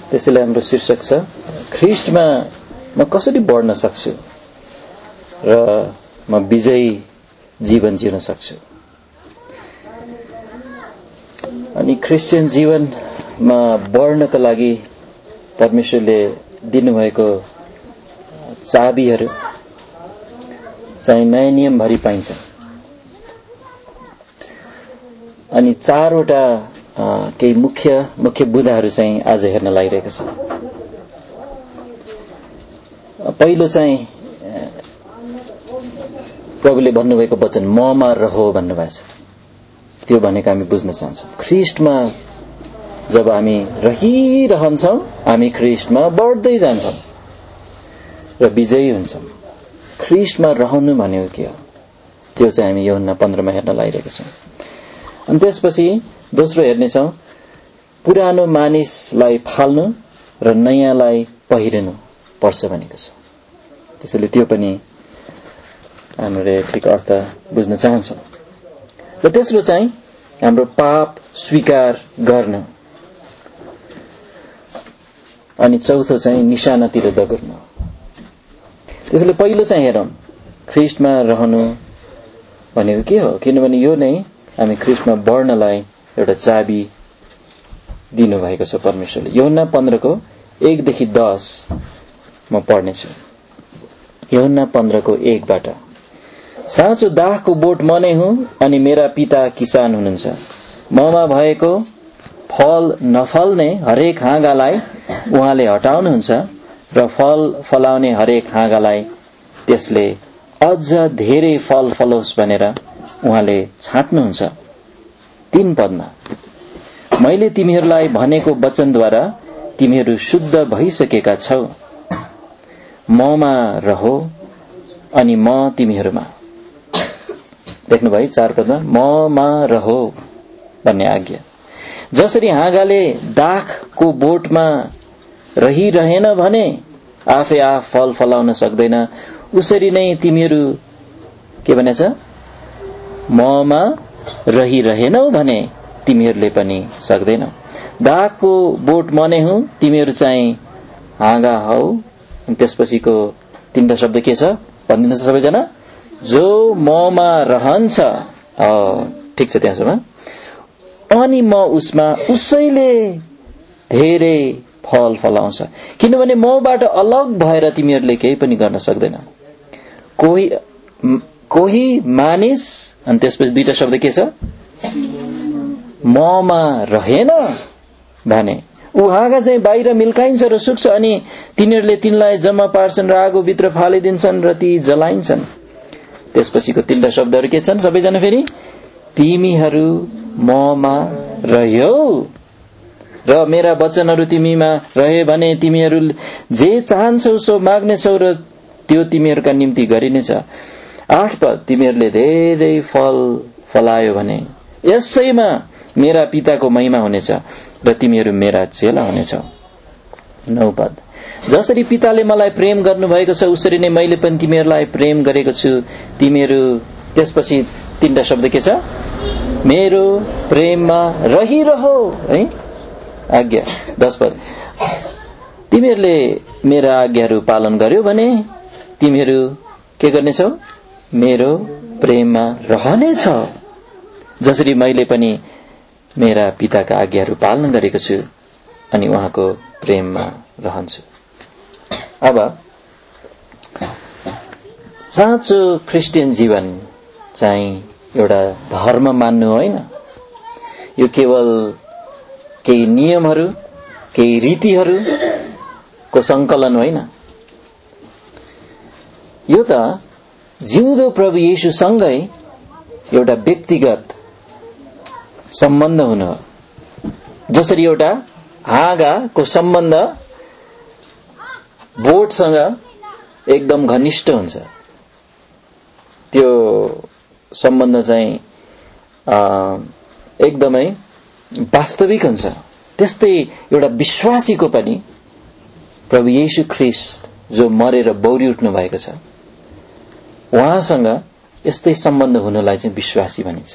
त्यसैले हाम्रो शीर्षक छ ख्रीष्टमा म कसरी बढ्न सक्छु र म विजयी जीवन जिउन सक्छु। अनि क्रिस्चियन जीवनमा बढ्नका लागि परमेश्वरले दिनुभएको चाबीहरू चाहिँ नयाँ नियमभरि पाइन्छ। अनि चारवटा केही मुख्य बुँदाहरू चाहिँ आज हेर्न लागिरहेको छ। पहिलो चाहिँ प्रभुले भन्नुभएको वचन ममा रहो भन्नुभएको छ। त्यो भनेको हामी बुझ्न चाहन्छौँ। ख्रीष्टमा जब हामी रहिरहन्छौँ हामी ख्रीष्टमा बढ्दै जान्छौँ र विजयी हुन्छौँ। ख्रीष्टमा रहनु भनेको के हो त्यो चाहिँ हामी यूहन्ना 15 मा हेर्न लागिरहेका छौँ। अनि त्यसपछि दोस्रो हेर्नेछौँ पुरानो मानिसलाई फाल्नु र नयाँलाई पहिरिनु पर्छ भनेको छ। त्यसैले त्यो पनि हामीले ठिक अर्थ बुझ्न चाहन्छौँ। र तेस्रो चाहिँ हाम्रो पाप स्वीकार गर्न। अनि चौथो चाहिँ निशानातिर दगुर्नु। त्यसैले पहिलो चाहिँ हेरौँ ख्रीष्टमा रहनु भनेको के हो, किनभने यो नै हामी ख्रीष्टमा बढ्नलाई एउटा चाबी दिनुभएको छ परमेश्वरले। यूहन्ना 15 को 1 देखि 10 म पढ्नेछु। यूहन्ना 15 को 1 बाट साँचो दाखको बोट म नै हुँ अनि मेरा पिता किसान हुनुहुन्छ। ममा भएको फल नफल्ने हरेक हाँगालाई उहाँले हटाउनुहुन्छ र फल फलाउने हरेक हाँगालाई त्यसले अझ धेरै फल फलोस् भनेर उहाँले छाट्नुहुन्छ। 3 पदमा मैले तिमीहरूलाई भनेको वचनद्वारा तिमीहरू शुद्ध भइसकेका छौ। ममा रहो अनि म तिमीहरूमा। देख्नुभयो 4 पदमा ममा रहो भन्ने आज्ञा। जसरी हाँगाले दाखको बोटमा रहिरहेन भने आफै आफ फल फलाउन सक्दैन, उसरी नै तिमीहरू के भनेछ ममा रहिरहेनौ भने तिमीहरूले पनि सक्दैनौ। दाखको बोट म नै हुँ, तिमीहरू चाहिँ हाँगा हौ। अनि त्यसपछिको 3टा शब्द के छ भनिदिनुहोस् सबैजना। जो ममा रहन्छ, ठिक छ त्यहाँसम्म, अनि म उसमा, उसैले धेरै फल फलाउँछ। किनभने मबाट अलग भएर तिमीहरूले केही पनि गर्न सक्दैन। कोही मानिस, अनि त्यसपछि 2टा शब्द के छ ममा रहेन भने ऊ हाँगा चाहिँ बाहिर मिल्काइन्छ र सुक्छ अनि तिनीहरूले तिनलाई जम्मा पार्छन् र आगोभित्र फालिदिन्छन् र ती जलाइन्छन्। त्यसपछिको 3टा शब्दहरू के छन् सबैजना फेरि तिमीहरू ममा रह्यौ र मेरा वचनहरू तिमीमा रहे भने तिमीहरू जे चाहन्छौ सो माग्नेछौ र त्यो तिमीहरूका निम्ति गरिनेछ। 8 पद तिमीहरूले धेरै फल फलायो भने यसैमा मेरा पिताको महिमा हुनेछ र तिमीहरू मेरा चेला हुनेछौ। 9 पद जसरी पिताले मलाई प्रेम गर्नुभएको छ उसरी नै मैले पनि तिमीहरूलाई प्रेम गरेको छु। तिमीहरू, त्यसपछि 3टा शब्द के छ मेरो प्रेममा रहिरहो है आज्ञा। 10 पद तिमीहरूले मेरा आज्ञाहरू पालन गर्यो भने तिमीहरू के गर्नेछौ मेरो प्रेममा रहनेछौ, जसरी मैले पनि मेरा पिताका आज्ञाहरू पालन गरेको छु अनि उहाँको प्रेममा रहन्छु। अब साँचो क्रिस्चियन जीवन चाहिँ एउटा धर्म मान्नु होइन, यो केवल केही नियमहरू केही रीतिहरूको संकलन होइन। यो त जिउँदो प्रभु येशूसँगै एउटा व्यक्तिगत सम्बन्ध हुनु हो। जसरी एउटा हाँगाको सम्बन्ध बोटसँग एकदम घनिष्ठ हुन्छ, त्यो सम्बन्ध चाहिँ एकदमै वास्तविक हुन्छ। त्यस्तै एउटा विश्वासीको पनि प्रभु येशू ख्रीष्ट जो मरेर बौरी उठ्नु भएको छ उहाँसँग यस्तै सम्बन्ध हुनलाई चाहिँ विश्वासी भनिन्छ।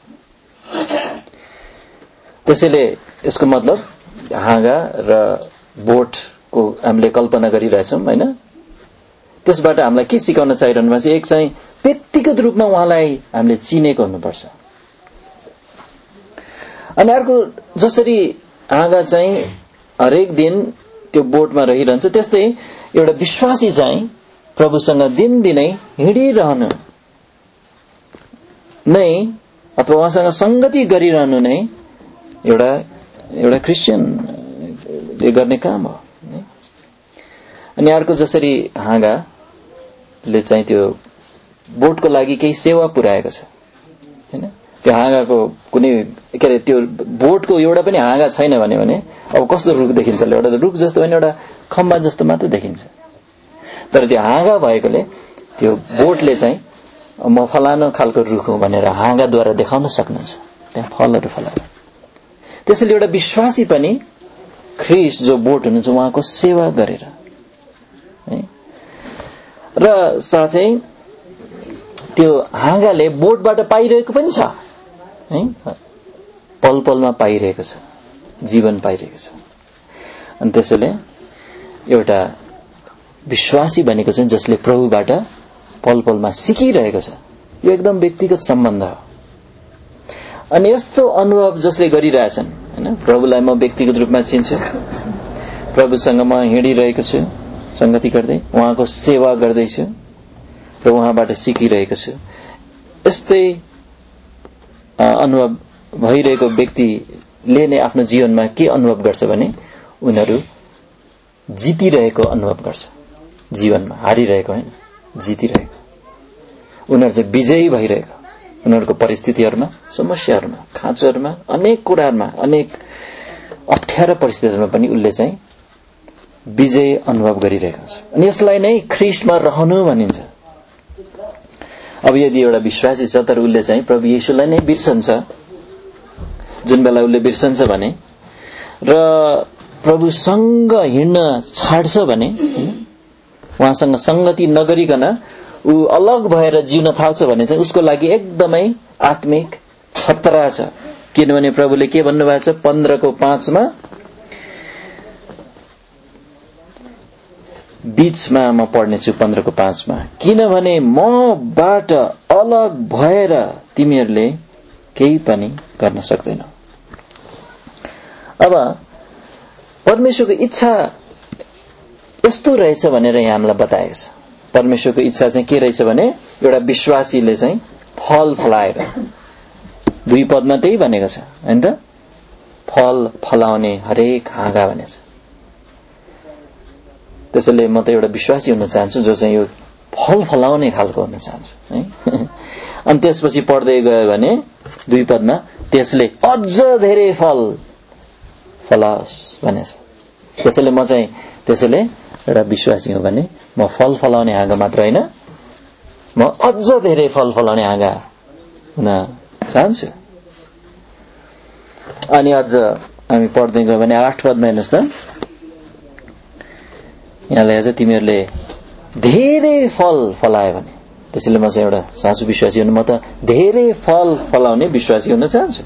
त्यसैले यसको मतलब हाँगा र बोटको हामीले कल्पना गरिरहेछौं हैन। त्यसबाट हामीलाई के सिकाउन चाहिरहनु भएको छ? एक चाहिँ व्यक्तिगत रूपमा उहाँलाई हामीले चिनेको हुनुपर्छ। अनि अर्को जसरी हाँगा चाहिँ हरेक दिन त्यो बोटमा रहिरहन्छ, त्यस्तै एउटा विश्वासी चाहिँ प्रभुसँग दिनदिनै हिँडिरहनु नै अथवा उहाँसँग संगति गरिरहनु नै एउटा क्रिस्चियनले गर्ने काम हो। अनि अर्को जसरी हाँगाले चाहिँ त्यो बोटको लागि केही सेवा पुर्याएको छ हैन, त्यो हाँगाको कुनै के अरे त्यो बोटको एउटा पनि हाँगा छैन भने अब कस्तो रुख देखिन्छ? एउटा रुख जस्तो होइन, एउटा खम्बा जस्तो मात्र देखिन्छ। तर त्यो हाँगा भएकोले त्यो बोटले चाहिँ म फलानो खालको रुख हुँ भनेर हाँगाद्वारा देखाउन सक्नुहुन्छ, त्यहाँ फलहरू फलाएर। त्यसैले एउटा विश्वासी पनि ख्रीष्ट जो बोट हुनुहुन्छ उहाँको सेवा गरेर है, र साथै त्यो हाँगाले बोटबाट पाइरहेको पनि छ है, पल पलमा पाइरहेको छ, जीवन पाइरहेको छ। अनि त्यसैले एउटा विश्वासी भनेको चाहिँ जसले प्रभुबाट पल पलमा सिकिरहेको छ, यो एकदम व्यक्तिगत सम्बन्ध हो। अनि यस्तो अनुभव जसले गरिरहेछन् हैन, प्रभुलाई म व्यक्तिगत रूपमा चिन्छु, प्रभुसँग म हिँडिरहेको छु संगति गर्दै, उहाँको सेवा गर्दैछु र उहाँबाट सिकिरहेको छु, यस्तै अनुभव भइरहेको व्यक्तिले नै आफ्नो जीवनमा के अनुभव गर्छ भने उनीहरू जितिरहेको अनुभव गर्छ। जीवनमा हारिरहेको होइन, जितिरहेको। उनीहरू चाहिँ विजयी भइरहेको, उनीहरूको परिस्थितिहरूमा, समस्याहरूमा, खाँचोहरूमा, अनेक कुराहरूमा, अनेक अप्ठ्यारा परिस्थितिहरूमा पनि उनले चाहिँ विजय अनुभव गरिरहेको छ। अनि यसलाई नै ख्रीष्टमा रहनु भनिन्छ। अब यदि एउटा विश्वासी छ तर उसले चाहिँ प्रभु येशूलाई नै बिर्सन्छ, जुन बेला उसले बिर्सन्छ भने र प्रभुसँग हिँड्न छाड्छ भने, उहाँसँग संगति नगरिकन ऊ अलग भएर जिउन थाल्छ भने चाहिँ उसको लागि एकदमै आत्मिक खतरा छ। किनभने प्रभुले के भन्नुभएको छ 15:5 बीचमा म पढ्नेछु 15:5 किनभने मबाट अलग भएर तिमीहरूले केही पनि गर्न सक्दैनौ। अब परमेश्वरको इच्छा यस्तो रहेछ भनेर यहाँ हामीलाई बताएको छ। परमेश्वरको इच्छा चाहिँ के रहेछ भने एउटा विश्वासीले चाहिँ फल फलाएर, 2 पदमा त्यही भनेको छ हैन त, फल फलाउने हरेक हाँगा भनेछ। त्यसैले म त एउटा विश्वासी हुन चाहन्छु जो चाहिँ यो फल फलाउने खालको हुन चाहन्छु है। अनि त्यसपछि पढ्दै गयो भने 2 पदमा त्यसले अझ धेरै फल फलाओस् भनेछ। त्यसैले म चाहिँ त्यसैले एउटा विश्वासी हो भने म फल फलाउने हाँगा मात्र होइन, म अझ धेरै फल फलाउने हाँगा हुन चाहन्छु। अनि अझ हामी पढ्दै गयो भने 8 पदमा हेर्नुहोस् त, यहाँ लेखेको छ तिमीहरूले धेरै फल फलायो भने। त्यसैले म चाहिँ एउटा साँचो विश्वासी हुनु, म त धेरै फल फलाउने विश्वासी हुन चाहन्छु।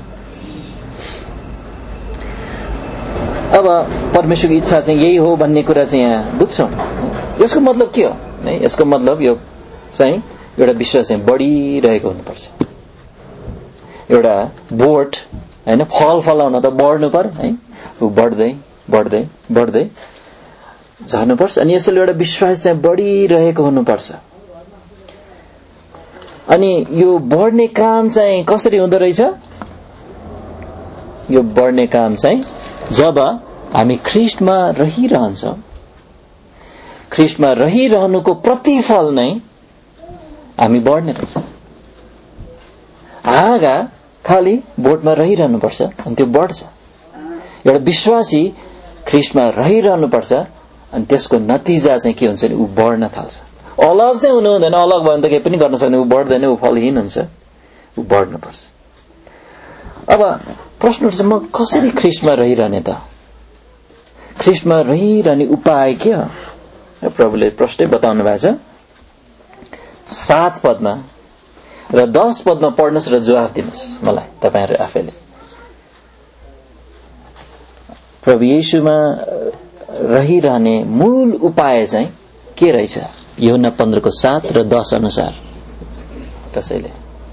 अब परमेश्वरको इच्छा चाहिँ यही हो भन्ने कुरा चाहिँ यहाँ बुझ्छौं। यसको मतलब के हो? यसको मतलब यो चाहिँ एउटा विश्वास चाहिँ बढिरहेको हुनुपर्छ। एउटा बोट हैन फल फलाउन त बढ्नु पर्यो है, उ बढ्दै बढ्दै बढ्दै जानुपर्छ। अनि यसले एउटा विश्वास चाहिँ बढिरहेको हुनुपर्छ। अनि यो बढ्ने काम चाहिँ कसरी हुँदो रहेछ? यो बढ्ने काम चाहिँ जब हामी ख्रीष्टमा रहिरहन्छौं, ख्रीष्टमा रहिरहनुको प्रतिफल नै हामी बढ्ने रहेछ। हाँगा खाली बोटमा रहिरहनुपर्छ अनि त्यो बढ्छ। एउटा विश्वासी ख्रीष्टमा रहिरहनुपर्छ अनि त्यसको नतिजा चाहिँ के हुन्छ भने ऊ बढ्न थाल्छ। अलग चाहिँ हुनु हुँदैन, अलग भयो भने त केही पनि गर्न सक्दैन, ऊ बढ्दैन, ऊ फलहीन हुन्छ, ऊ बढ्नुपर्छ। अब प्रश्न उठ्छ म कसरी ख्रीष्टमा रहिरहने त? ख्रीष्टमा रहिरहने उपाय के हो? प्रभुले प्रष्टै बताउनु भएको छ 7 पदमा र 10 पदमा पढ्नुस् र जवाफ दिनुस् मलाई तपाईहरु आफैले। प्रभु येशूमा रहिरहने मूल उपाय चाहिँ के रहेछ? यूहन्ना 15:7 र 10 अनुसार कसैले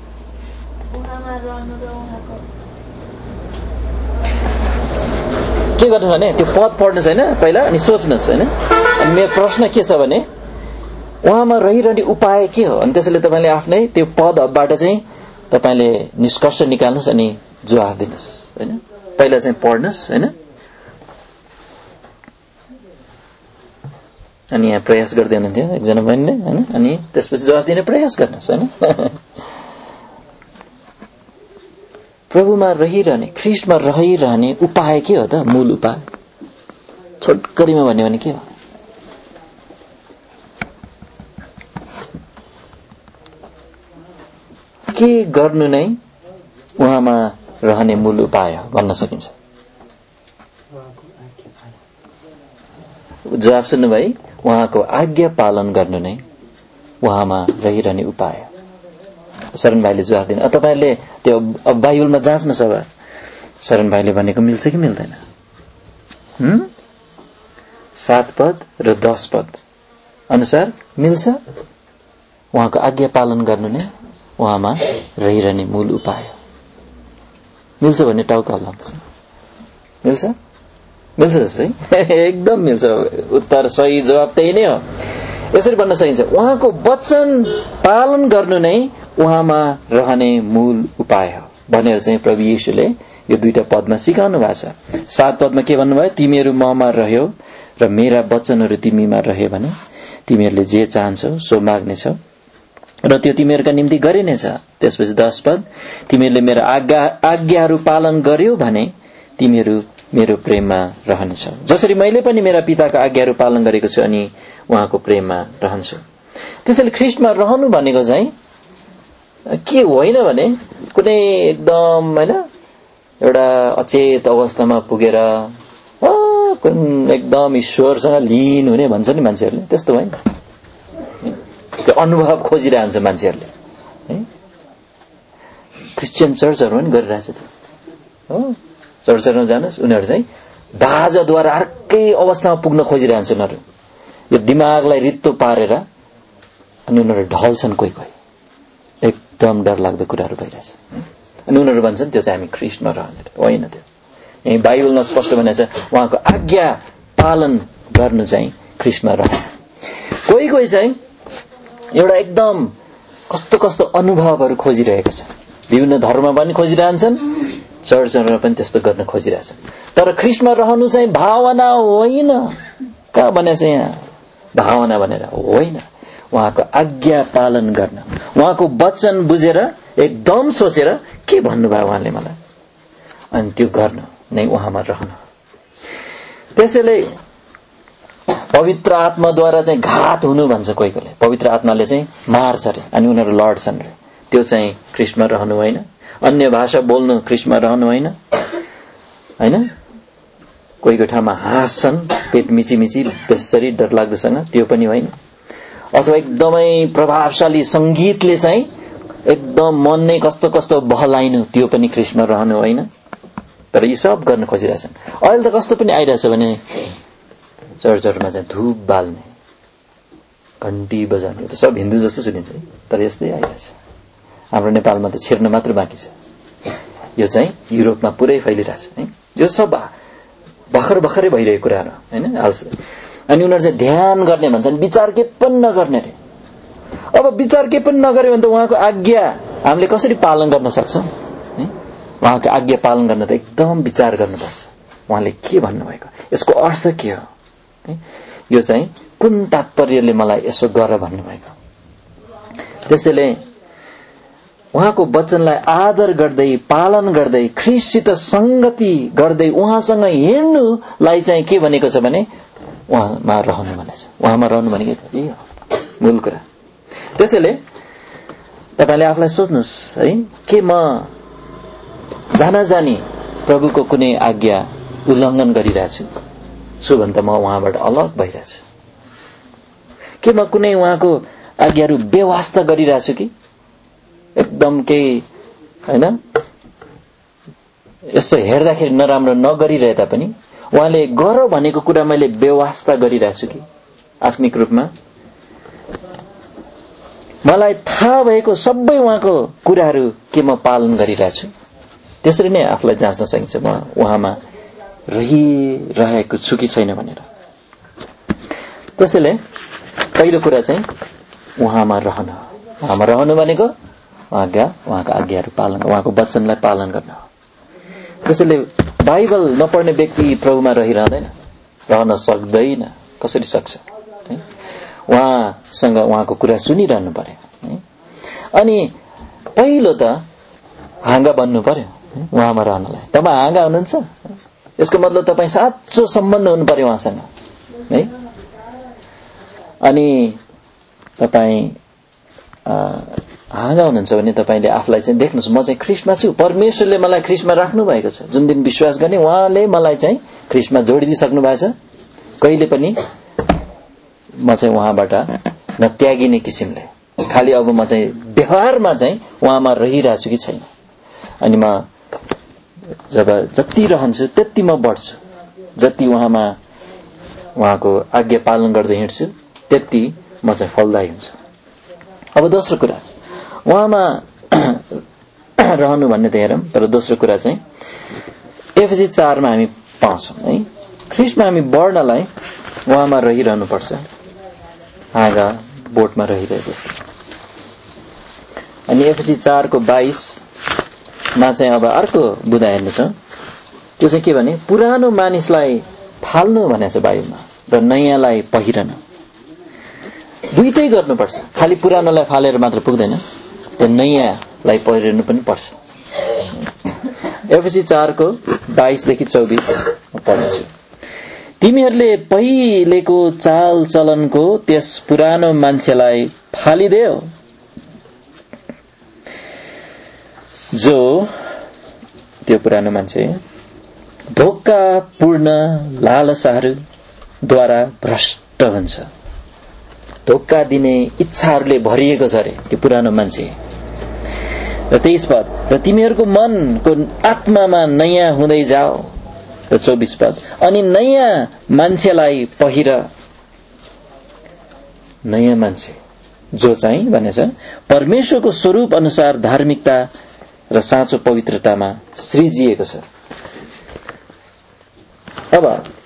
के गर्नु भने त्यो पद पढ्नु छैन पहिला अनि सोच्नुस् हैन। अनि मेरो प्रश्न के छ भने उहाँमा रहिरहने उपाय के हो? अनि त्यसैले तपाईले आफ्नै त्यो पदबाट चाहिँ तपाईले निष्कर्ष निकाल्नुस् अनि जवाफ दिनुस् हैन। पहिला चाहिँ पढ्नुस् हैन, अनि यहाँ प्रयास गर्दै हुनुहुन्थ्यो एकजना बहिनीले हैन, अनि त्यसपछि जवाफ दिने प्रयास गर्नुस् हैन। प्रभुमा रहिरहने, ख्रीष्टमा रहिरहने उपाय के हो त? मूल उपाय छोटकरीमा भन्यो भने के हो? के गर्नु नै उहाँमा रहने मूल उपाय हो भन्न सकिन्छ? जवाफ सुन्नु भाइ, उहाँको आज्ञा पालन गर्नु नै उहाँमा रहिरहने उपाय हो। शरण भाइले जवाफ दिनु। तपाईहरुले त्यो बाइबलमा जाँच्नु छ बा शरण भाइले भनेको मिल्छ कि मिल्दैन? 7 पद र 10 पद अनुसार मिल्छ? उहाँको आज्ञा पालन गर्नु नै उहाँमा रहिरहने मूल उपाय हो। मिल्छ भने टाउको हल्लाउनुस्। मिल्छ? मिल्छ जस्तै एकदम मिल्छ। उत्तर सही जवाब त्यही नै हो। यसरी भन्न सकिन्छ उहाँको वचन पालन गर्नु नै उहाँमा रहने मूल उपाय हो भनेर चाहिँ प्रभु येशूले यो दुईटा पदमा सिकाउनु भएको छ। 7 पदमा के भन्नुभयो? तिमीहरू ममा रह्यो र मेरा वचनहरू तिमीमा रह्यो भने तिमीहरूले जे चाहन्छौ सो माग्नेछौ र त्यो तिमीहरूका निम्ति गरिनेछ। त्यसपछि 10 पद, तिमीहरूले मेरा आज्ञाहरू पालन गर्यौ भने तिमीहरू मेरो प्रेममा रहनेछौ जसरी मैले पनि मेरा पिताको आज्ञाहरू पालन गरेको छु अनि उहाँको प्रेममा रहन्छु। त्यसैले ख्रीष्टमा रहनु भनेको चाहिँ के होइन भने कुनै एकदम हैन एउटा अचेत अवस्थामा पुगेर कुन एकदम ईश्वरसँग लीन हुने भन्छ नि मान्छेहरूले, त्यस्तो होइन। त्यो अनुभव खोजिरहन्छ मान्छेहरूले है। क्रिश्चियन चर्चहरुमा पनि गरिरहेछ त्यो हो। चर्चहरुमा जानुस्, उनीहरु चाहिँ बाजाद्वारा अर्कै अवस्थामा पुग्न खोजिरहन्छ उनीहरु। यो दिमागलाई रित्तो पारेर अनि उनीहरु ढल्छन् कोही कोही। एकदम डरलाग्दो कुराहरु भइरहेछ। अनि उनीहरु भन्छन् त्यो चाहिँ हामी ख्रीष्टमा रहने होइन। त्यो यही बाइबलमा स्पष्ट भनेको छ उहाँको आज्ञा पालन गर्नु चाहिँ ख्रीष्टमा रहनु। कोही कोही चाहिँ एउटा एकदम कस्तो कस्तो अनुभवहरू खोजिरहेको छ। विभिन्न धर्ममा पनि खोजिरहन्छन्, चर्चहरुमा पनि त्यस्तो गर्न खोजिरहेछन्। तर ख्रीष्टमा रहनु चाहिँ भावना होइन। कहाँ भने चाहिँ यहाँ भावना भनेर होइन, उहाँको आज्ञा पालन गर्न, उहाँको वचन बुझेर एकदम सोचेर के भन्नुभयो उहाँले मलाई अनि त्यो गर्नु नै उहाँमा रहनु। त्यसैले पवित्र आत्माद्वारा चाहिँ घात हुनु भन्छ कोही कोहीले। पवित्र आत्माले चाहिँ मार्छ रे अनि उनीहरु लड्छन् रे। त्यो चाहिँ ख्रीष्टमा रहनु होइन। अन्य भाषा बोल्नु ख्रीष्टमा रहनु होइन। हैन? कोहीको ठाउँमा हाँस्छन् पेट मिची बेसरी डरलाग्दोसँग, त्यो पनि होइन। अथवा एकदमै प्रभावशाली संगीतले चाहिँ एकदम मन नै कस्तो कस्तो बहलाइनु, त्यो पनि ख्रीष्टमा रहनु होइन। तर यी सब गर्न खोजिरहेछन्। अहिले त कस्तो पनि आइरहेछ भने चर्चहरुमा चाहिँ धूप बाल्ने, घण्टी बजाउने, त सब हिन्दू जस्तो सुनिन्छ है, तर यस्तै आइरहेछ। हाम्रो नेपालमा त छिर्न मात्र बाँकी छ। यो चाहिँ युरोपमा पुरै फैलिरहेछ है। यो सब भर्खरै भइरहेको कुराहरु हैन। अनि उनीहरु चाहिँ ध्यान गर्ने भन्छन्, विचार के पनि नगर्ने रे। अब विचार के पनि नगर्यो भने त उहाँको आज्ञा हामीले कसरी पालन गर्न सक्छौं? उहाँको आज्ञा पालन गर्न त एकदम विचार गर्नुपर्छ। उहाँले के भन्नुभएको, यसको अर्थ के हो, यो चाहिँ कुन तात्पर्यले मलाई यसो गर भन्नुभएको। त्यसैले उहाँको वचनलाई आदर गर्दै पालन गर्दै ख्रीष्टसित संगति गर्दै उहाँसँग हिँड्नुलाई चाहिँ के भनेको छ भने उहाँमा रहनु भनेको छ। उहाँमा रहनु भनेको यही हो मूल कुरा। त्यसैले तपाईले आफूलाई सोच्नुस् है, के म जानी प्रभुको कुनै आज्ञा उल्लङ्घन गरिरहेछु छु भने त म उहाँबाट अलग भइरहेछु। के म कुनै उहाँको आज्ञाहरू बेवास्ता गरिरहेछु कि एकदम केही हैन यस्तो हेर्दाखेरि नराम्रो नगरिरहे तापनि उहाँले गर भनेको कुरा मैले व्यवस्था गरिरहेको छु कि आत्मिक रूपमा मलाई थाहा भएको सबै उहाँको कुराहरू के म पालन गरिरहेको छु। त्यसरी नै आफूलाई जाँच्न सकिन्छ म उहाँमा रहिरहेको छु कि छैन भनेर। त्यसैले पहिलो कुरा चाहिँ उहाँमा रहनु। उहाँमा रहनु भनेको उहाँका आज्ञाहरू पालन, उहाँको वचनलाई पालन गर्न हो। त्यसैले बाइबल नपढ्ने व्यक्ति प्रभुमा रहिरहँदैन, रहन सक्दैन। कसरी सक्छ? उहाँसँग उहाँको कुरा सुनिरहनु पर्यो। अनि पहिलो त हाँगा बन्नु पर्यो उहाँमा रहनलाई। तपाईँ हाँगा हुनुहुन्छ, यसको मतलब तपाईँ साँचो सम्बन्ध हुनु पर्यो उहाँसँग है। अनि तपाईँ हाँगा हुनुहुन्छ भने तपाईँले आफूलाई चाहिँ देख्नुहोस्, म चाहिँ ख्रीष्टमा छु, परमेश्वरले मलाई ख्रीष्टमा राख्नु भएको छ। जुन दिन विश्वास गर्ने उहाँले मलाई चाहिँ ख्रीष्टमा जोडिदिइसक्नु भएको छ। कहिले पनि म चाहिँ उहाँबाट नत्यागिने किसिमले, खालि अब म चाहिँ व्यवहारमा चाहिँ उहाँमा रहिरहेछु कि छैन। अनि म जब जति रहन्छु त्यति म बढ्छु, जति उहाँमा उहाँको आज्ञा पालन गर्दै हिँड्छु त्यति म चाहिँ फलदायी हुन्छु। अब दोस्रो कुरा उहाँमा रहनु भन्ने त हेरौँ, तर दोस्रो कुरा चाहिँ एफएसी 4 मा हामी पाउँछौँ है। ख्रीष्टमा हामी बढ्नलाई उहाँमा रहिरहनु पर्छ, हाँगा बोटमा रहिरहे जस्तो। अनि एफएसी 4 को 22 मा चाहिँ अब अर्को बुदा हेर्नेछौँ। त्यो चाहिँ के भने पुरानो मानिसलाई फाल्नु भनेको छ बाइबलमा र नयाँलाई पहिरनु। दुईटै गर्नुपर्छ, खालि पुरानोलाई फालेर मात्र पुग्दैन, त्यो नयाँलाई पहिरनु पनि पर्छ। एफएसी 4 को 22 देखि 24 पढ्नेछु। तिमीहरूले पहिलेको चाल चलनको त्यस पुरानो मान्छेलाई फालिदेऊ जो त्यो पुरानो मान्छे धोकापूर्ण लालसाहरूद्वारा भ्रष्ट हुन्छ। धोका दिने इच्छाहरूले भरिएको छ अरे त्यो पुरानो मान्छे। र 23 पद, र तिमीहरूको मनको आत्मामा नयाँ हुँदै जाओ। र 24 पद, अनि नयाँ मान्छेलाई पहिर। नयाँ मान्छे जो चाहिँ भनेछ परमेश्वरको स्वरूप अनुसार धार्मिकता र साँचो पवित्रतामा सृजिएको छ। अब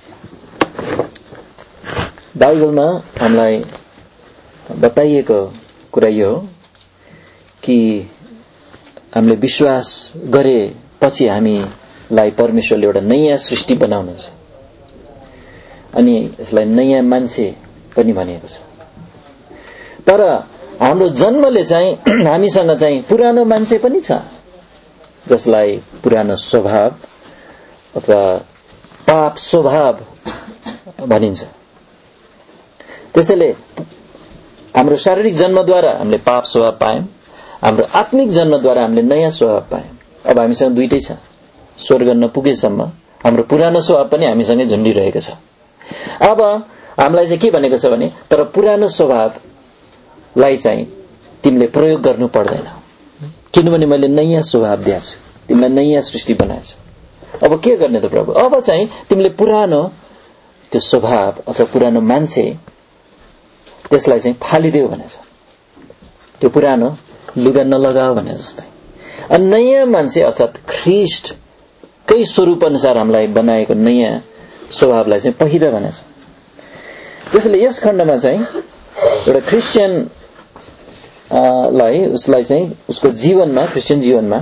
बाइबलमा हामीलाई बताइएको कुरा यो हो कि हामीले विश्वास गरेपछि हामीलाई परमेश्वरले एउटा नयाँ सृष्टि बनाउनुहुन्छ। अनि यसलाई नयाँ मान्छे पनि भनिएको छ। तर हाम्रो जन्मले चाहिँ हामीसँग चाहिँ पुरानो मान्छे पनि छ, जसलाई पुरानो स्वभाव अथवा पाप स्वभाव भनिन्छ। त्यसैले हाम्रो शारीरिक जन्मद्वारा हामीले पाप स्वभाव पायौं, हाम्रो आत्मिक जन्मद्वारा हामीले नयाँ स्वभाव पायौं। अब हामीसँग दुईटै छ। स्वर्ग नपुगेसम्म हाम्रो पुरानो स्वभाव पनि हामीसँगै झुन्डिरहेको छ। अब हामीलाई चाहिँ के भनेको छ भने तर पुरानो स्वभावलाई चाहिँ तिमीले प्रयोग गर्नु पर्दैन, किनभने मैले नयाँ स्वभाव दिएको छु, तिमीलाई नयाँ सृष्टि बनाएको छु। अब के गर्ने त प्रभु? अब चाहिँ तिमीले पुरानो त्यो स्वभाव अथवा पुरानो मान्छे त्यसलाई चाहिँ फालिदेऊ भनेछ। त्यो पुरानो लुगा नलगाओ भने जस्तै। अनि नयाँ मान्छे अर्थात ख्रीष्टकै स्वरूप अनुसार हामीलाई बनाएको नयाँ स्वभावलाई चाहिँ पहिर भनेछ। त्यसैले यस खण्डमा चाहिँ एउटा क्रिस्चियन उसलाई चाहिँ उसको जीवनमा, क्रिस्चियन जीवनमा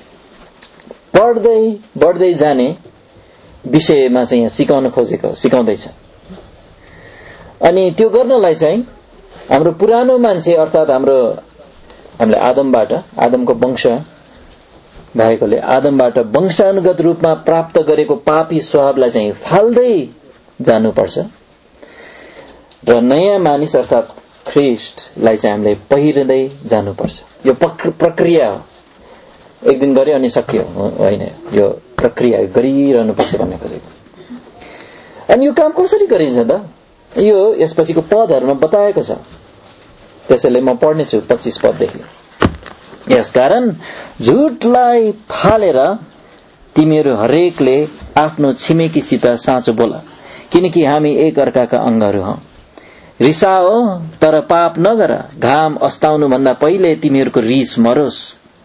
बढ्दै जाने विषयमा चाहिँ यहाँ सिकाउन खोजेको, सिकाउँदैछ। अनि त्यो गर्नलाई चाहिँ हाम्रो पुरानो मान्छे अर्थात हामीले आदमको वंश भएकोले आदमबाट वंशानुगत रूपमा प्राप्त गरेको पापी स्वभावलाई चाहिँ फाल्दै जानुपर्छ र नयाँ मानिस अर्थात ख्रीष्टलाई चाहिँ हामीले पहिर्दै जानुपर्छ। यो प्रक्रिया हो, एक दिन गरे अनि सकियो होइन, यो प्रक्रिया गरिरहनुपर्छ भन्ने खोजेको। अनि यो काम कसरी गरिन्छ त? यो यसपछिको पदहरूमा बताएको छ। त्यसैले म पढ्नेछु 25 पददेखि। यसकारण झुटलाई फालेर तिमीहरू हरेकले आफ्नो छिमेकीसित साँचो बोल, किनकि हामी एक अर्काका अंगहरू हौ। रिसा हो तर पाप नगर, घाम अस्ताउनु भन्दा पहिले तिमीहरूको रिस मरोस्।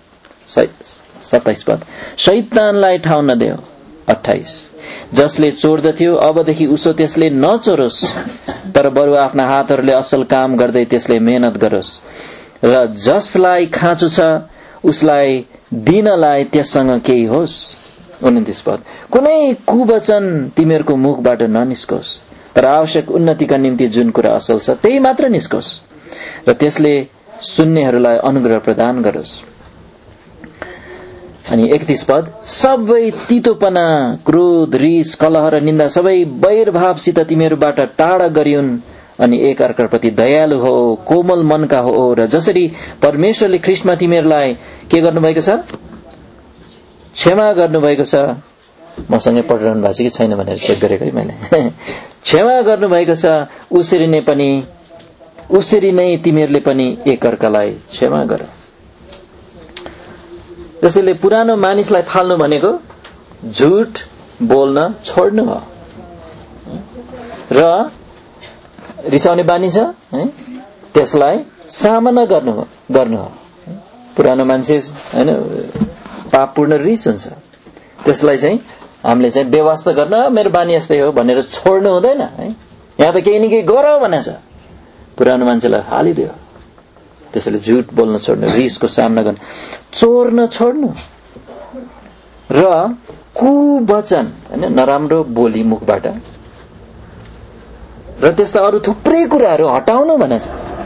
27 पद, शैतानलाई ठाउँ नदेऊ। 28, जसले चोर्दथ्यो अबदेखि उसो त्यसले नचोरोस्, तर बरु आफ्ना हातहरूले असल काम गर्दै त्यसले मेहनत गरोस्, र जसलाई खाँचो छ उसलाई दिनलाई त्यससँग केही होस्। 29 पद, कुनै कुवचन तिमीहरूको मुखबाट ननिस्कोस्, तर आवश्यक उन्नतिका निम्ति जुन कुरा असल छ त्यही मात्र निस्कोस्, र त्यसले सुन्नेहरूलाई अनुग्रह प्रदान गरोस्। अनि 31 पद, सबै तितोपना, क्रोध, रिस, कलह र निन्दा सबै वैरभावसित तिमीहरूबाट टाढा गरिउन्, अनि एक अर्काप्रति दयालु हो, कोमल मनका हो, र जसरी परमेश्वरले ख्रीष्टमा तिमीहरूलाई के गर्नुभएको छ, क्षमा गर्नुभएको छ। मसँगै पढिरहनु भएको छ कि छैन भनेर चेक गरेको है मैले। क्षमा गर्नुभएको छ, उसरी नै तिमीहरूले पनि एक अर्कालाई क्षमा गर। त्यसैले पुरानो मानिसलाई फाल्नु भनेको झुट बोल्न छोड्नु हो, र रिसाउने बानी छ त्यसलाई सामना गर्नु हो। पुरानो मान्छे हैन पापपूर्ण रिस हुन्छ, त्यसलाई चाहिँ हामीले चाहिँ व्यवस्था गर्न मेरो बानी यस्तै हो भनेर छोड्नु हुँदैन है। यहाँ त केही न केही गर भनेछ, पुरानो मान्छेलाई फालिदियो। त्यसैले झुट बोल्न छोड्नु, रिसको सामना गर्नु, चोर्न छोड्नु, र कुवचन हैन नराम्रो बोली मुखबाट, र त्यस्ता अरू थुप्रै कुराहरू हटाउनु भनेछ।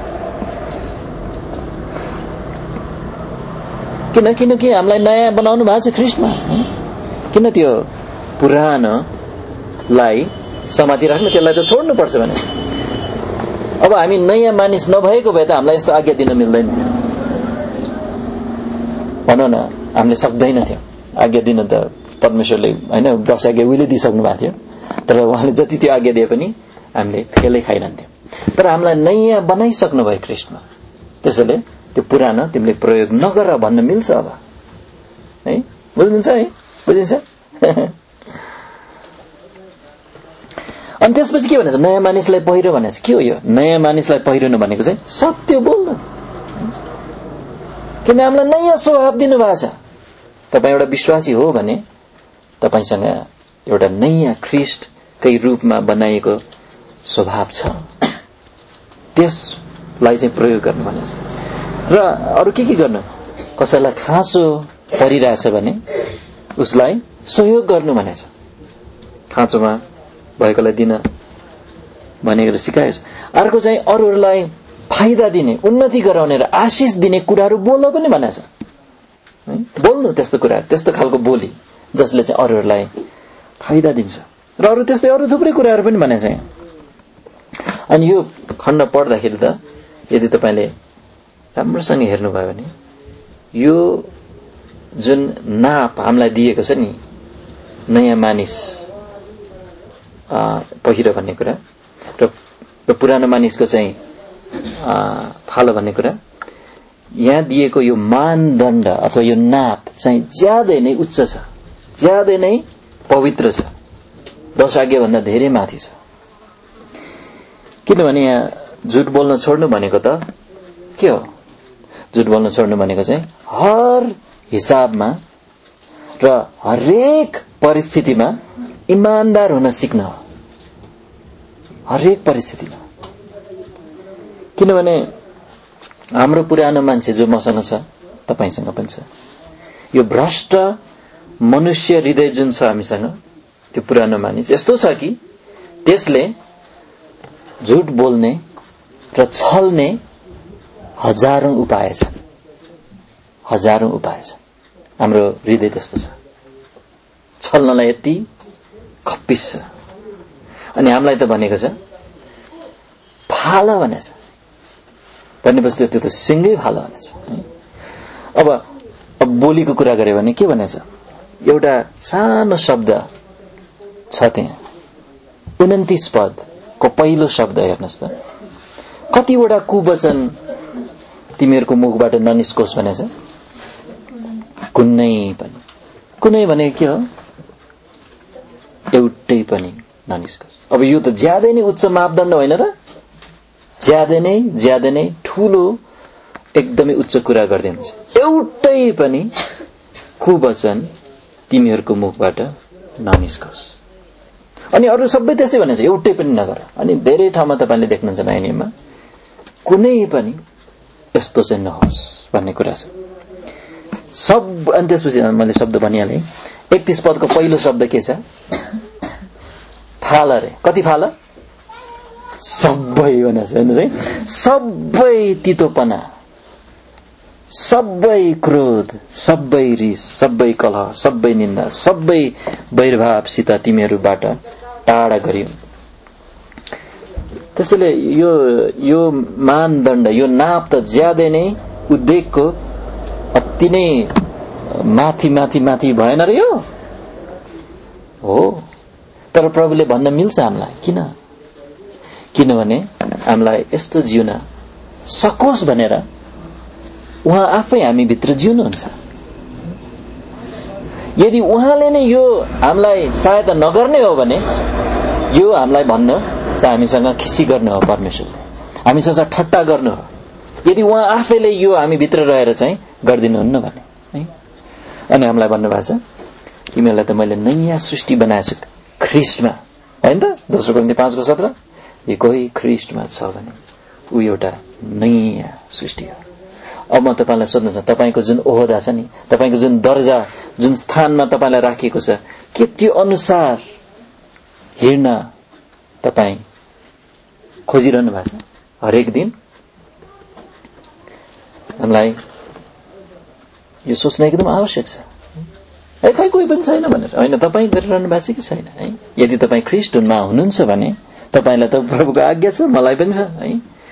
किनकि हामीलाई नयाँ बनाउनु भएको छ ख्रीष्टमा। किन त्यो पुरानोलाई समाति राख्नु, त्यसलाई त छोड्नुपर्छ भनेछ। अब हामी नयाँ मानिस नभएको भए त हामीलाई यस्तो आज्ञा दिन मिल्दैन थियो, भनौँ न, हामीले सक्दैन थियो आज्ञा दिन। त परमेश्वरले हैन 10 आज्ञा उहिले दिइसक्नु भएको थियो, तर उहाँले जति त्यो आज्ञा दिए पनि हामीले फेलै खाइरहन्थ्यौं। तर हामीलाई नयाँ बनाइसक्नु भयो ख्रीष्टमा, त्यसैले त्यो पुरानो तिमीले प्रयोग नगर भन्न मिल्छ अब है। बुझ्नुहुन्छ है, बुझिन्छ। अनि त्यसपछि के भनेछ, नयाँ मानिसलाई पहिरो भनेछ। के हो यो नयाँ मानिसलाई पहिरनु भनेको चाहिँ सत्य बोल्नु, किन हामीलाई नयाँ स्वभाव दिनुभएको छ। तपाईँ एउटा विश्वासी हो भने तपाईसँग एउटा नयाँ ख्रीष्टकै रूपमा बनाइएको स्वभाव छ, त्यसलाई चाहिँ प्रयोग गर्नु भनेछ। र अरू के गर्नु, कसैलाई खाँचो परिरहेछ भने उसलाई सहयोग गर्नु भनेछ, खाँचोमा भएकोलाई दिन भनेर सिकाएछ। अर्को चाहिँ अरूहरूलाई फाइदा दिने, उन्नति गराउने र आशिष दिने कुराहरू बोल्न पनि भनेछ। बोल्नु त्यस्तो कुरा, त्यस्तो खालको बोली जसले चाहिँ अरूहरूलाई फाइदा दिन्छ, र अरू त्यस्तै अरू थुप्रै कुराहरू पनि भनेछ। अनि यो खण्ड पढ्दाखेरि त यदि तपाईले राम्रोसँग हेर्नुभयो भने यो जुन नाप हामीलाई दिएको छ नि, नयाँ मानिस पहिरो भन्ने कुरा र पुरानो मानिसको चाहिँ फालो भन्ने कुरा, यहाँ दिएको यो मानदण्ड अथवा यो नाप चाहिँ ज्यादै नै उच्च छ, ज्यादै नै पवित्र छ, 10 आज्ञा भन्दा धेरै माथि छ। किनभने यहाँ झुट बोल्न छोड्नु भनेको त के हो, झुट बोल्न छोड्नु भनेको चाहिँ हर हिसाबमा र हरेक परिस्थितिमा इमानदार हुन सिक्न हो, हरेक परिस्थितिमा। किनभने हाम्रो पुरानो मान्छे जो मसँग छ, तपाईसँग पनि छ, यो भ्रष्ट मनुष्य हृदय जुन छ हामीसँग, त्यो पुरानो मानिस यस्तो छ कि त्यसले झुट बोल्ने र छल्ने हजारौं उपाय छन्, हजारौं उपाय छन्। हाम्रो हृदय त्यस्तो छ, छल्नलाई यति खप्पिस छ। अनि हामीलाई त भनेको छ फाल भनेछ, भनेपछि त्यो त सिङ्गै फाल भनेछ। अब बोलीको कुरा गरे भने के भनेछ, एउटा सानो शब्द छ त्यहाँ, 29 पदको पहिलो शब्द हेर्नुहोस् त, कतिवटा कुवचन तिमीहरूको मुखबाट ननिस्कोस् भनेछ। कुनै पनि, कुनै भने के हो, एउटै पनि ननिस्कोस्। अब यो त ज्यादै नै उच्च मापदण्ड होइन र? ज्यादै नै ठूलो एकदमै उच्च कुरा गर्दै हुन्छ। एउटै पनि कुवचन तिमीहरूको मुखबाट ननिस्कोस्। अनि अरू सबै त्यस्तै भनेछ, एउटै पनि नगर। अनि धेरै ठाउँमा तपाईँले देख्नुहुन्छ नयाँ नियममा कुनै पनि यस्तो चाहिँ नहोस् भन्ने कुरा छ। अनि त्यसपछि मैले शब्द भनिहालेँ। 31 पदको पहिलो शब्द के छ? फाल अरे। कति फाल? सबै भनेको छ। हेर्नुहोस् है, सबै तितोपना, सबै क्रोध, सबै रिस, सबै कलह, सबै निन्दा, सबै वैरभावसित तिमीहरूबाट टाढा गरियो। त्यसैले यो मानदण्ड, यो नाप त ज्यादै नै उद्वेगको अति नै माथि भएन र यो हो। तर प्रभुले भन्न मिल्छ हामीलाई। किनभने हामीलाई यस्तो जिउन सकोस् भनेर उहाँ आफै हामी भित्र जिउनुहुन्छ। यदि उहाँले नै यो हामीलाई सहायता नगर्ने हो भने यो हामीलाई भन्न चाहिँ हामीसँग खिसी गर्ने हो, परमेश्वरले हामीसँग ठट्टा गर्नु हो। यदि उहाँ आफैले यो हामी भित्र रहेर चाहिँ गर्दिनुहुन्न भने है। अनि हामीलाई भन्नुभएको छ तिमीहरूलाई त मैले नयाँ सृष्टि बनाएछु ख्रीष्टमा, होइन त? 2 कोरिन्थी 5:17 यो कोही ख्रीष्टमा छ भने ऊ एउटा नयाँ सृष्टि हो। अब म तपाईलाई सोध्न चाहन्छु, तपाईको जुन ओहदा छ नि, तपाईको जुन दर्जा, जुन स्थानमा तपाईलाई राखिएको छ, के त्यो अनुसार हिँड्न तपाई खोजिरहनु भएको छ? हरेक दिन हामीलाई यो सोच्न एकदम आवश्यक छ। खै कोही पनि छैन भनेर होइन, तपाईँ गरिरहनु भएको छ कि छैन है? यदि तपाईँ ख्रीष्टमा हुनुहुन्छ भने तपाईलाई त प्रभुको आज्ञा छ, मलाई पनि छ है।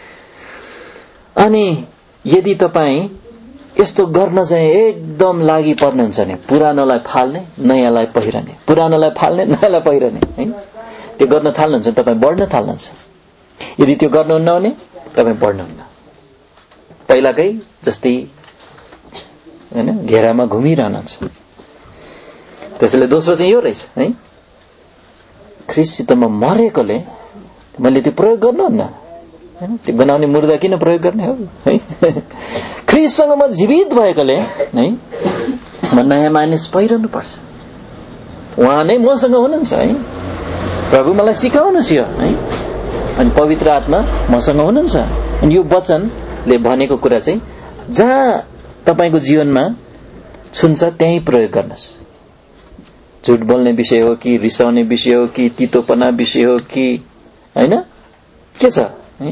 अनि यदि तपाईँ यस्तो गर्न चाहिँ एकदम लागि पर्नुहुन्छ भने पुरानोलाई फाल्ने, नयाँलाई पहिरने, पुरानोलाई फाल्ने, नयाँलाई पहिरने है, त्यो गर्न थाल्नुहुन्छ तपाईँ बढ्न थाल्नुहुन्छ। यदि त्यो गर्नुहुन्न भने तपाईँ बढ्नुहुन्न, पहिलाकै जस्तै हैन घेरामा घुमिरहनुहुन्छ। त्यसैले दोस्रो चाहिँ यो रहेछ है, ख्रीष्टसित म मरेकोले मैले त्यो प्रयोग गर्नुहुन्न हैन, त्यो बनाउने मुर्दा किन प्रयोग गर्ने हो है। ख्रीष्टसँग म जीवित भएकोले है म नयाँ मानिस पहिरनु पर्छ। उहाँ नै मसँग हुनुहुन्छ है, प्रभु मलाई सिकाउनुहोस् यो है। अनि पवित्र आत्मा मसँग हुनुहुन्छ। अनि यो वचनले भनेको कुरा चाहिँ जहाँ तपाईको जीवनमा छुन्छ त्यही प्रयोग गर्नुहोस्। झुट बोल्ने विषय हो कि, रिसाउने विषय हो कि, तितोपना विषय हो कि हैन, के छ है,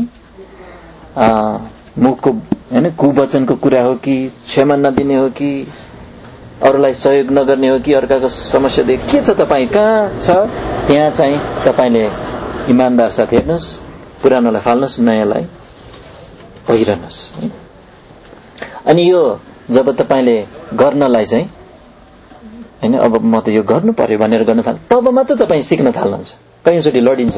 मुखको हैन कुवचनको कुरा हो कि, क्षमा नदिने हो कि, अरूलाई सहयोग नगर्ने हो कि, अर्काको समस्या देख के छ तपाई कहाँ छ, त्यहाँ चाहिँ तपाईले इमानदार साथ हेर्नुहोस्, पुरानोलाई फाल्नुहोस्, नयाँलाई पहिरनुहोस्। अनि यो जब तपाईले गर्नलाई चाहिँ हैन, अब म त यो गर्नु पर्यो भनेर गर्न थाल्नु, तब मात्र तपाईँ सिक्न थाल्नुहुन्छ। कयौँचोटि लडिन्छ,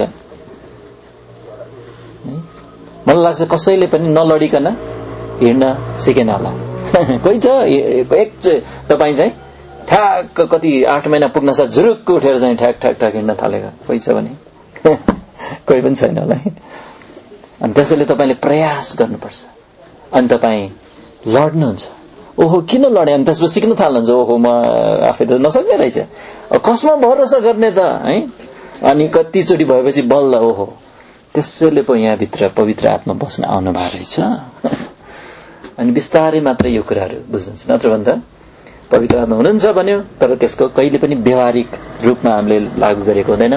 मलाई लाग्छ कसैले पनि नलडिकन हिँड्न सिकेन होला। कोही छ तपाईँ चाहिँ ठ्याक्क कति 8 महिना पुग्न साथ झुरुक्क उठेर चाहिँ ठ्याक ठ्याक ठ्याक हिँड्न थालेको कोही छ भने कोही पनि छैन होला। अनि त्यसैले तपाईले प्रयास गर्नुपर्छ। अनि तपाईँ लड्नुहुन्छ, ओहो किन लडे, अनि त्यसपछि सिक्न थाल्नुहुन्छ, ओहो म आफै त नसक्ने रहेछ, कसमा भरोसा गर्ने त है। अनि कतिचोटि भएपछि बल्ल ओहो त्यसैले पो यहाँभित्र पवित्र आत्मा बस्न आउनु भएको रहेछ। अनि बिस्तारै मात्र यो कुराहरू बुझ्नुहुन्छ, नत्र भन्दा पवित्र आत्मा हुनुहुन्छ भन्यो तर त्यसको कहिले पनि व्यावहारिक रूपमा हामीले लागू गरेको हुँदैन।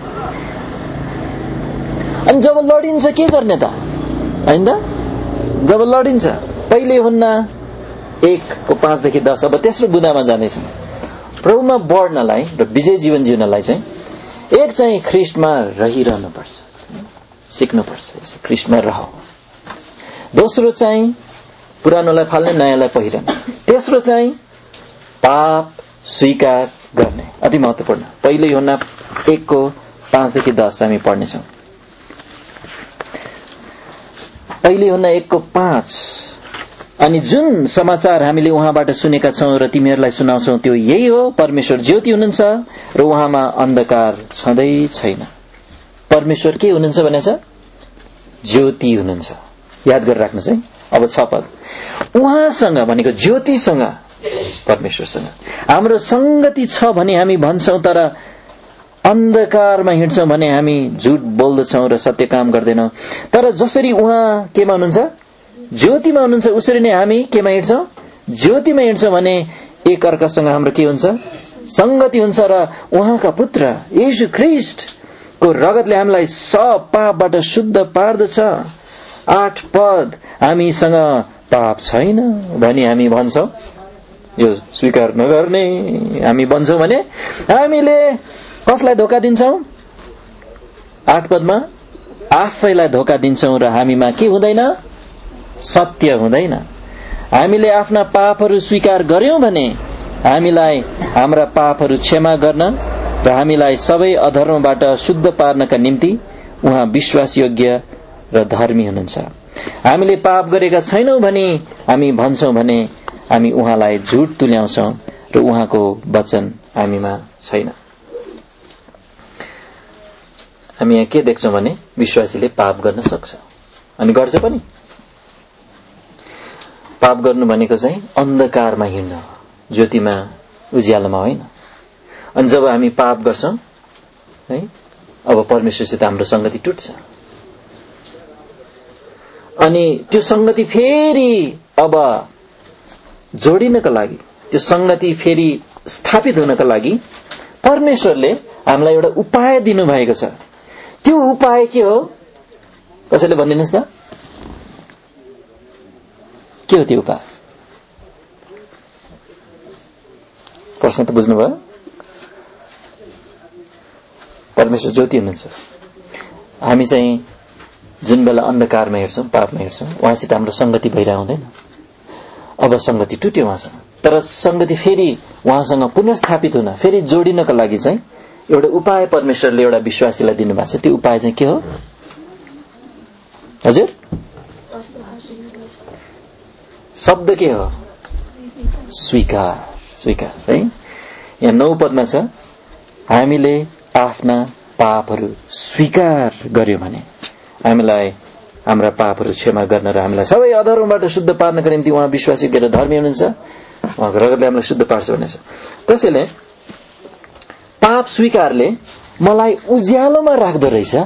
अनि जब लडिन्छ के गर्ने त हैन त, जब लडिन्छ पहिले हुन्न 1:5-10, अब तेस्रो बुँदामा जानेछौँ। प्रभुमा बढ्नलाई र विजय जीवन जिउनलाई चाहिँ एक चाहिँ ख्रीष्टमा रहिरहनु पर्छ, सिक्नुपर्छ, ख्रीष्टमा रह। दोस्रो चाहिँ पुरानोलाई फाल्ने, नयाँलाई पहिरने। तेस्रो चाहिँ पाप स्वीकार गर्ने, अति महत्त्वपूर्ण। पहिले यूहन्ना 1:5-10 हामी पढ्नेछौँ। पहिले यूहन्ना 1:5 अनि जुन समाचार हामीले उहाँबाट सुनेका छौं र तिमीहरूलाई सुनाउँछौं त्यो यही हो, परमेश्वर ज्योति हुनुहुन्छ र उहाँमा अन्धकार छँदै छैन। परमेश्वर के हुनुहुन्छ भनेछ? ज्योति हुनुहुन्छ। याद गरेर राख्नुस् है। अब 6 पद, उहाँसँग भनेको ज्योतिसँग, परमेश्वरसँग हाम्रो संगति छ भने हामी भन्छौं, तर अन्धकारमा हिँड्छौं भने हामी झुट बोल्दछौं र सत्य काम गर्दैनौं। तर जसरी उहाँ केमा हुनुहुन्छ? ज्योतिमा हुनुहुन्छ, उसरी नै हामी केमा हिँड्छौं? ज्योतिमा हिँड्छौं भने एक अर्कासँग हाम्रो के हुन्छ? संगति हुन्छ र उहाँका पुत्र येशू ख्रीष्टको रगतले हामीलाई सब पापबाट शुद्ध पार्दछ। 8 पद, हामीसँग पाप छैन भनी हामी भन्छौं, यो स्वीकार नगर्ने हामी भन्छौं भने हामीले कसलाई धोका दिन्छौं? 8 पदमा आफैलाई धोका दिन्छौं र हामीमा के हुँदैन? सत्य हुँदैन। हामीले आफ्ना पापहरू स्वीकार गर्यौं भने हामीलाई हाम्रा पापहरू क्षमा गर्न र हामीलाई सबै अधर्मबाट शुद्ध पार्नका निम्ति उहाँ विश्वासयोग्य र धर्मी हुनुहुन्छ। हामीले पाप गरेका छैनौं भने हामी भन्छौं भने हामी उहाँलाई झुट तुल्याउँछौं र उहाँको वचन हामीमा छैन। हामी यहाँ के देख्छौं भने विश्वासीले पाप गर्न सक्छ अनि गर्छ पनि। पाप गर्नु भनेको चाहिँ अन्धकारमा हिँड्नु, ज्योतिमा उज्यालोमा होइन। अनि जब हामी पाप गर्छौं है, अब परमेश्वरसित हाम्रो संगति टुट्छ अनि त्यो संगति फेरि अब जोडिनका लागि, त्यो संगति फेरि स्थापित हुनका लागि परमेश्वरले हामीलाई एउटा उपाय दिनुभएको छ। त्यो उपाय के हो? कसैले भनिदिनुहोस् त, के हो त्यो उपाय? प्रश्न त बुझ्नुभयो? परमेश्वर ज्योति हुनुहुन्छ। हामी चाहिँ जुन बेला अन्धकारमा हिँड्छौं, पापमा हिँड्छौं, उहाँसित हाम्रो संगति भइरहेको हुँदैन। अब संगति टुट्यो उहाँसँग, तर संगति फेरि उहाँसँग पुनः स्थापित हुन, फेरि जोडिनका लागि चाहिँ एउटा उपाय परमेश्वरले एउटा विश्वासीलाई दिनुभएको छ। त्यो उपाय चाहिँ के हो? हजुर, शब्द के हो? स्वीकार। स्वीकार है। यहाँ 9 पदमा छ, हामीले आफ्ना पापहरू स्वीकार गर्यौं भने हामीलाई हाम्रा पापहरू क्षमा गर्न र हामीलाई सबै अधर्मबाट शुद्ध पार्नका निम्ति उहाँ विश्वासयोग्य र धर्मी हुनुहुन्छ। उहाँको रगतले हामीलाई शुद्ध पार्छ भनेछ। कसैले पाप स्वीकारले मलाई उज्यालोमा राख्दो रहेछ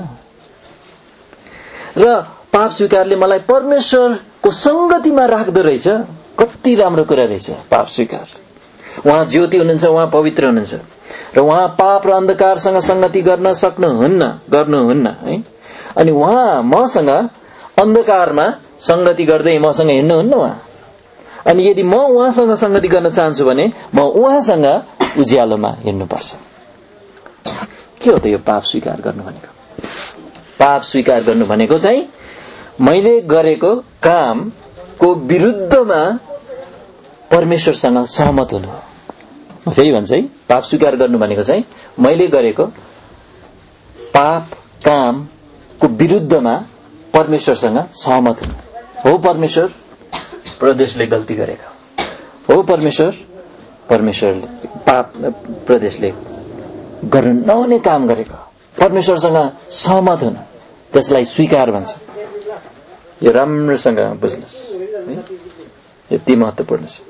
र पाप स्वीकारले मलाई परमेश्वरको संगतिमा राख्दो रहेछ। कति राम्रो कुरा रहेछ पाप स्वीकार। उहाँ ज्योति हुनुहुन्छ, उहाँ पवित्र हुनुहुन्छ र उहाँ पाप र अन्धकारसँग संगति गर्न गर्नुहुन्न है। अनि उहाँ मसँग अन्धकारमा संगति गर्दै मसँग हिँड्नुहुन्न उहाँ। अनि यदि म उहाँसँग संगति गर्न चाहन्छु भने म उहाँसँग उज्यालोमा हिँड्नुपर्छ। के हो त यो पाप स्वीकार गर्नु भनेको? पाप स्वीकार गर्नु भनेको चाहिँ मैले गरेको कामको विरुद्धमा परमेश्वरसँग सहमत हुनु। म फेरि भन्छु है, पाप स्वीकार गर्नु भनेको चाहिँ मैले गरेको पाप कामको विरुद्धमा परमेश्वरसँग सहमत हुनु। हो परमेश्वर, प्रदेशले गल्ती गरेको हो। परमेश्वरले पाप प्रदेशले गर्नु नहुने काम गरेको, परमेश्वरसँग सहमत हुनु, त्यसलाई स्वीकार भन्छ। यो राम्रोसँग बुझ्नुहोस्, यति महत्त्वपूर्ण छ।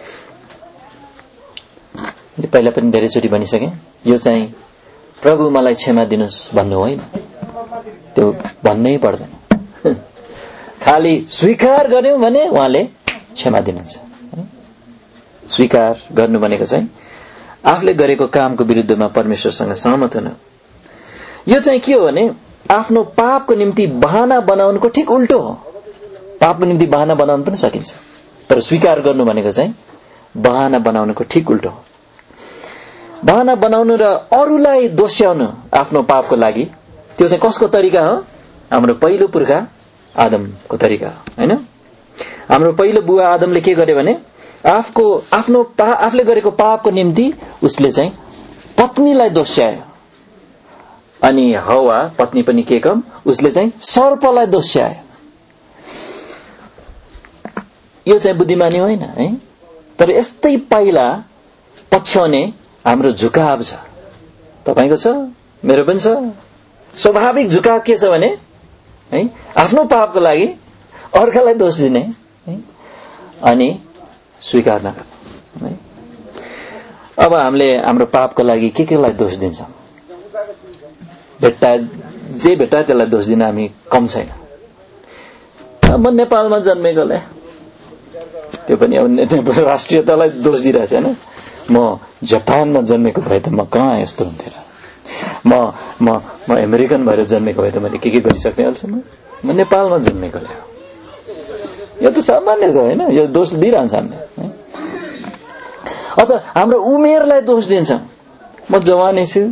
पहिला पनि धेरैचोटि भनिसकेँ, यो चाहिँ प्रभु मलाई क्षमा दिनुहोस् भन्नु होइन, त्यो भन्नै पर्दैन। खालि स्वीकार गर्यौं भने उहाँले क्षमा दिनुहुन्छ। स्वीकार गर्नु भनेको चाहिँ आफूले गरेको कामको विरुद्धमा परमेश्वरसँग सहमत हुनु। यो चाहिँ के हो भने आफ्नो पापको निम्ति बहाना बनाउनुको ठिक उल्टो हो। पापको निम्ति बहाना बनाउन पनि सकिन्छ, तर स्वीकार गर्नु भनेको चाहिँ बहाना बनाउनुको ठिक उल्टो हो। बहाना बनाउनु र अरूलाई दोष्याउनु आफ्नो पापको लागि, त्यो चाहिँ कसको तरिका हो? हाम्रो पहिलो पुर्खा आदमको तरिका हो हैन। हाम्रो पहिलो बुवा आदमले के गर्यो भने आफूले गरेको पापको निम्ति उसले चाहिँ पत्नीलाई दोष्यायो। अनि हवा पत्नी पनि के कम, उसले चाहिँ सर्पलाई दोष्यायो। यो चाहिँ बुद्धिमानी होइन है। तर यस्तै पाइला पछ्याउने हाम्रो झुकाव छ। तपाईको छ, मेरो पनि छ। स्वाभाविक झुकाव के छ भने है आफ्नो पापको लागि अर्कालाई दोष दिने है, अनि स्वीकार नगर्ने है। अब हामीले हाम्रो पापको लागि केलाई दोष दिन्छौँ? भेट्टा जे भेट्टा त्यसलाई दोष दिन हामी कम छैन। म नेपालमा जन्मेकोले त्यो पनि अब राष्ट्रियतालाई दोष दिइरहेछ हैन। म जापानमा जन्मेको भए त म कहाँ यस्तो हुन्थे र। म अमेरिकन भएर जन्मेको भए त मैले के गरिसक्थे अहिलेसम्म। म नेपालमा जन्मेकोले हो। यो त सामान्य छ हैन, यो दोष दिइरहन्छ हामीले। अथवा हाम्रो उमेरलाई दोष दिन्छ। म जवानै छु,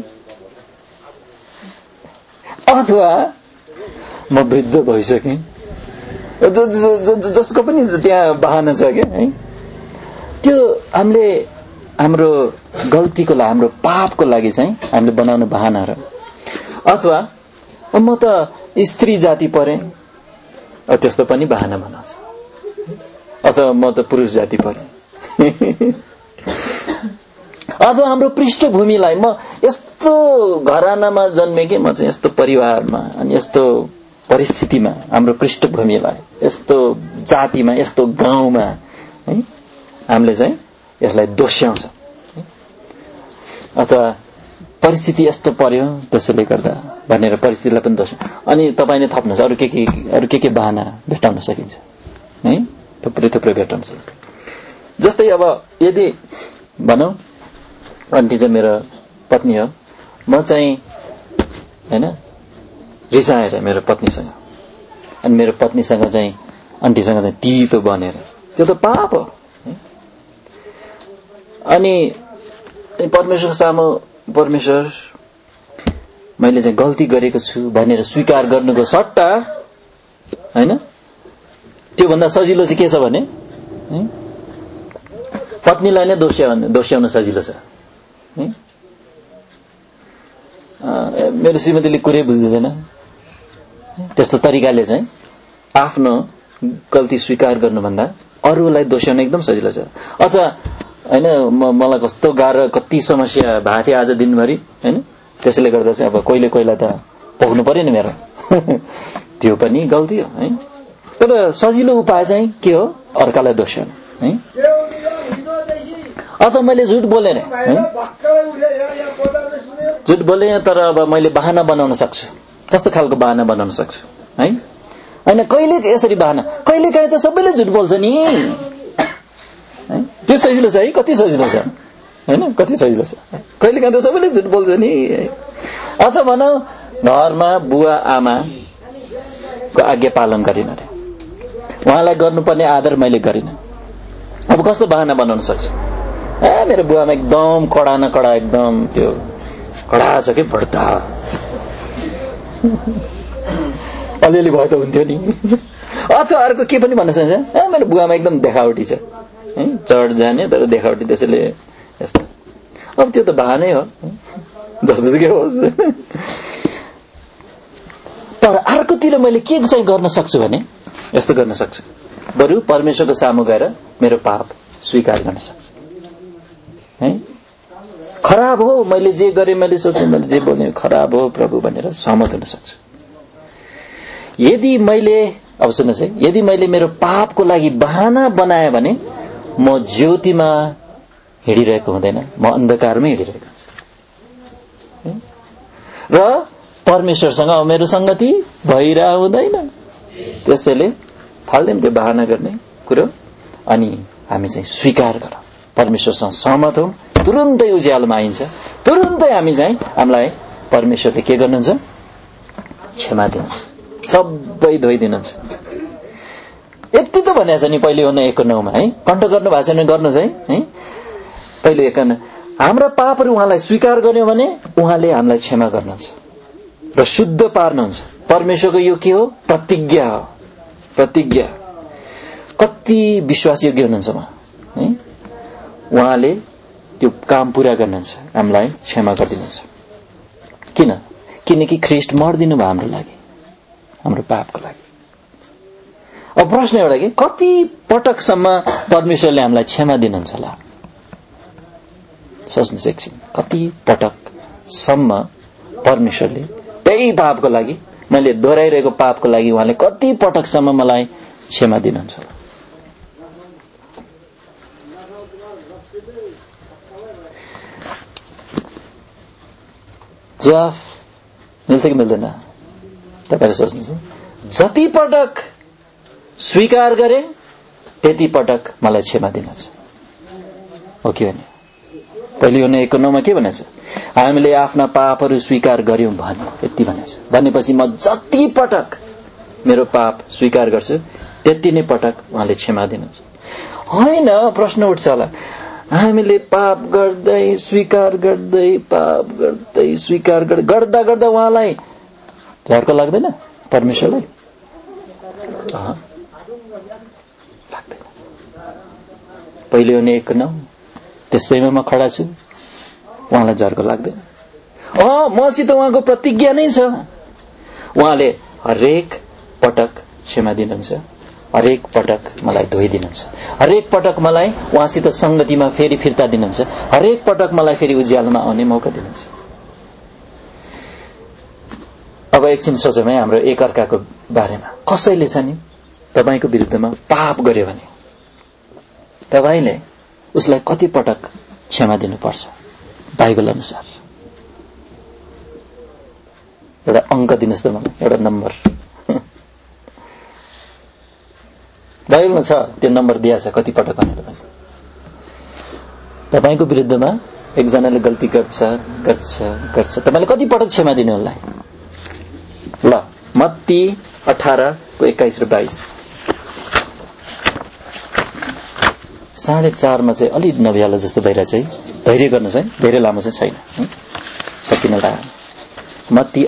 अथवा म वृद्ध भइसकेँ, जसको पनि त्यहाँ बहाना छ क्या है। त्यो हामीले हाम्रो गल्तीको लागि, हाम्रो पापको लागि चाहिँ हामीले बनाउने बहानाहरू। अथवा म त स्त्री जाति परेँ, त्यस्तो पनि बहाना बनाउँछ। अथवा म त पुरुष जाति परेँ। अथवा हाम्रो पृष्ठभूमिलाई, म यस्तो घरानामा जन्मेँ, म चाहिँ यस्तो परिवारमा अनि यस्तो परिस्थितिमा, हाम्रो पृष्ठभूमिलाई, यस्तो जातिमा, यस्तो गाउँमा है हामीले चाहिँ यसलाई दोष्याउँछ। अथवा परिस्थिति यस्तो पर्यो त्यसैले गर्दा भनेर परिस्थितिलाई पनि दोष। अनि तपाईले थप्नुहोस् अरु के बहाना भेटाउन सकिन्छ है। थुप्रै भेटाउन सकिन्छ। जस्तै अब यदि भनौं आन्टी चाहिँ मेरो पत्नी हो, म चाहिँ हैन रिसाएर मेरो पत्नीसँग, अनि मेरो पत्नीसँग चाहिँ आन्टीसँग चाहिँ तितो बनेर, त्यो त पाप हो। अनि परमेश्वरको सामु परमेश्वर मैले चाहिँ गल्ती गरेको छु भनेर स्वीकार गर्नुको सट्टा हैन, त्यो भन्दा सजिलो चाहिँ के छ भने पत्नीलाई नै दोष्याउन सजिलो छ। मेरो श्रीमतीले कुरै बुझ्दैन, त्यस्तो तरिकाले चाहिँ आफ्नो गल्ती स्वीकार गर्नुभन्दा अरूलाई दोष्याउन एकदम सजिलो छ। अथवा हैन मलाई कस्तो गाह्रो कति समस्या भएको थियो आज दिनभरि हैन, त्यसैले गर्दा चाहिँ अब कहिले त भोग्नु पर्यो नि मेरो त्यो पनि गल्ती हो है। तर सजिलो उपाय चाहिँ के हो? अर्कालाई दोष्याउनु है। अथवा मैले झुट बोलेँ है, झुट बोलेँ तर अब मैले बहाना बनाउन सक्छु। कस्तो खालको बहाना बनाउन सक्छु है? हैन कहिले यसरी बहाना, कहिले काहीँ त सबैले झुट बोल्छ नि है। त्यो सजिलो छ है, कति सजिलो छ हैन, कति सजिलो छ। कहिले काहीँ त सबैले झुट बोल्छ नि। अथवा भनौं घरमा बुवा आमाको आज्ञा पालन गरिन रे, उहाँलाई गर्नुपर्ने आदर मैले गरिन। अब कस्तो बहाना बनाउन सक्छु? मेरो बुवामा एकदम कडा न कडा, एकदम त्यो कडा छ कि बढ्ता अलिअलि भयो त हुन्थ्यो नि। अथवा अर्को के पनि भन्न सक्छ, मेरो बुवामा एकदम देखावटी छ है, चढ जाने तर देखावटी, त्यसैले यस्तो। अब त्यो त बहानै हो जस्तो के होस्। तर अर्कोतिर मैले के चाहिँ गर्न सक्छु भने यस्तो गर्न सक्छु, बरु परमेश्वरको सामु गएर मेरो पाप स्वीकार गर्न सक्छु है। खराब हो मैले जे गरे, मैले सोचे, मैले जे बोले खराब हो प्रभु भनेर सहमत हुन सक्छु। यदि मैले अब सुन्नुहोस् है, यदि मैले मेरो पापको लागि बहाना बनाए भने म ज्योतिमा हिँडिरहेको हुँदैन, म अन्धकारमै हिँडिरहेको हुन्छु र परमेश्वरसँग मेरो संगति भइरह हुँदैन। त्यसैले फाल्दैम त्यो बहाना गर्ने कुरो, अनि हामी चाहिँ स्वीकार गरौँ, परमेश्वरसँग सहमत हौं, तुरुन्तै उज्यालोमा आइन्छ, तुरुन्तै हामी चाहिँ हामीलाई परमेश्वरले के गर्नुहुन्छ? क्षमा दिनुहुन्छ, सबै धोइदिनुहुन्छ। यति त भनेको छ नि पहिले 1:9 है, कण्ठ गर्नु भएको छ भने गर्नुहोस् है। पहिले 1:9 हाम्रा पापहरू उहाँलाई स्वीकार गर्यो भने उहाँले हामीलाई क्षमा गर्नुहुन्छ र शुद्ध पार्नुहुन्छ। परमेश्वरको यो के हो? प्रतिज्ञा हो। प्रतिज्ञा कति विश्वासयोग्य हुनुहुन्छ उहाँ है, उहाँले त्यो काम पूरा गर्नुहुन्छ, हामीलाई क्षमा गरिदिनुहुन्छ। किनकि ख्रीष्ट मर्दिनु भयो हाम्रो लागि, हाम्रो पापको लागि। अब प्रश्न एउटा के कति पटकसम्म परमेश्वरले हामीलाई क्षमा दिनुहुन्छ होला? सोच्नुहोस् एकछिन, कति पटकसम्म परमेश्वरले त्यही पापको लागि, मैले दोहोऱ्याइरहेको पापको लागि उहाँले कति पटकसम्म मलाई क्षमा दिनुहुन्छ होला? जवाफ मिल्छ कि मिल्दैन? तपाईले सोच्नुहोस्। जति पटक स्वीकार गरे त्यति पटक मलाई क्षमा दिनुहुन्छ, हो कि होइन? पहिले यो 1:9 के भनेछ? हामीले आफ्ना पापहरू स्वीकार गर्यौं भन्यो, यति भनेछ। भनेपछि म जति पटक मेरो पाप स्वीकार गर्छु त्यति नै पटक उहाँले क्षमा दिनुहुन्छ। होइन, प्रश्न उठ्छ होला, हामीले पाप गर्दै स्वीकार गर्दै पाप गर्दै स्वीकार गर्दा गर्दा उहाँलाई झर्को लाग्दैन? परमेश्वरलाई लाग्दैन। पहिले 1:9 त्यसैमा म खडा छु, उहाँलाई झर्को लाग्दैन। मसित उहाँको प्रतिज्ञा नै छ, उहाँले हरेक पटक क्षमा दिनुहुन्छ, हरेक पटक मलाई धोइदिनुहुन्छ, हरेक पटक मलाई उहाँसित संगतिमा फेरि फिर्ता दिनुहुन्छ, हरेक पटक मलाई फेरि उज्यालोमा आउने मौका दिनुहुन्छ। अब एकछिन सोचौँ है हाम्रो एक अर्काको बारेमा। कसैले छ नि तपाईको विरुद्धमा पाप गर्यो भने तपाईले उसलाई कति पटक क्षमा दिनुपर्छ बाइबल अनुसार? एउटा अंक दिनुस् त मलाई, एउटा नम्बर। बाइबलमा छ, त्यो नम्बर दिया छ कति पटक भनेर पनि। तपाईको विरुद्धमा एकजनाले गल्ती गर्छ तपाईले कति पटक क्षमा दिनु होला? ल मत्ती 18:21 र 22। 4:30 मा चाहिँ अलि नभ्याला जस्तो भइरहेछ है, धैर्य गर्नुस् है, धेरै लामो चाहिँ छैन, सकिन लाग्यो। मत्ती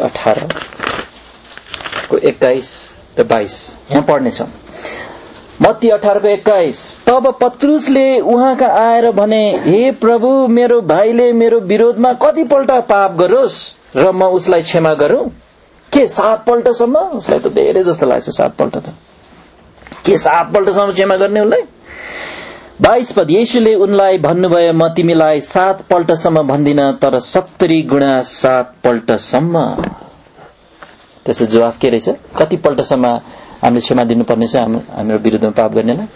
18:21 र 22 यहाँ पढ्ने छ। मत्ती 18:21। तब पत्रुसले उहाँका आएर भने, हे प्रभु, मेरो भाइले मेरो विरोधमा कतिपल्ट पाप गरोस् र म उसलाई क्षमा गरौं? के 7 पल्टसम्म? उसलाई त धेरै जस्तो लाग्छ 7 पल्ट त। के 7 पल्टसम्म क्षमा गर्ने उसलाई? 22 पद। येशूले उनलाई भन्नुभयो, म तिमीलाई 7 पल्टसम्म भन्दिन, तर 70 गुणा 7 पल्टसम्म। त्यसो जवाफ के रहेछ? कति पल्टसम्म हामीले क्षमा दिनुपर्ने छ हाम्रो विरुद्धमा पाप गर्नेलाई?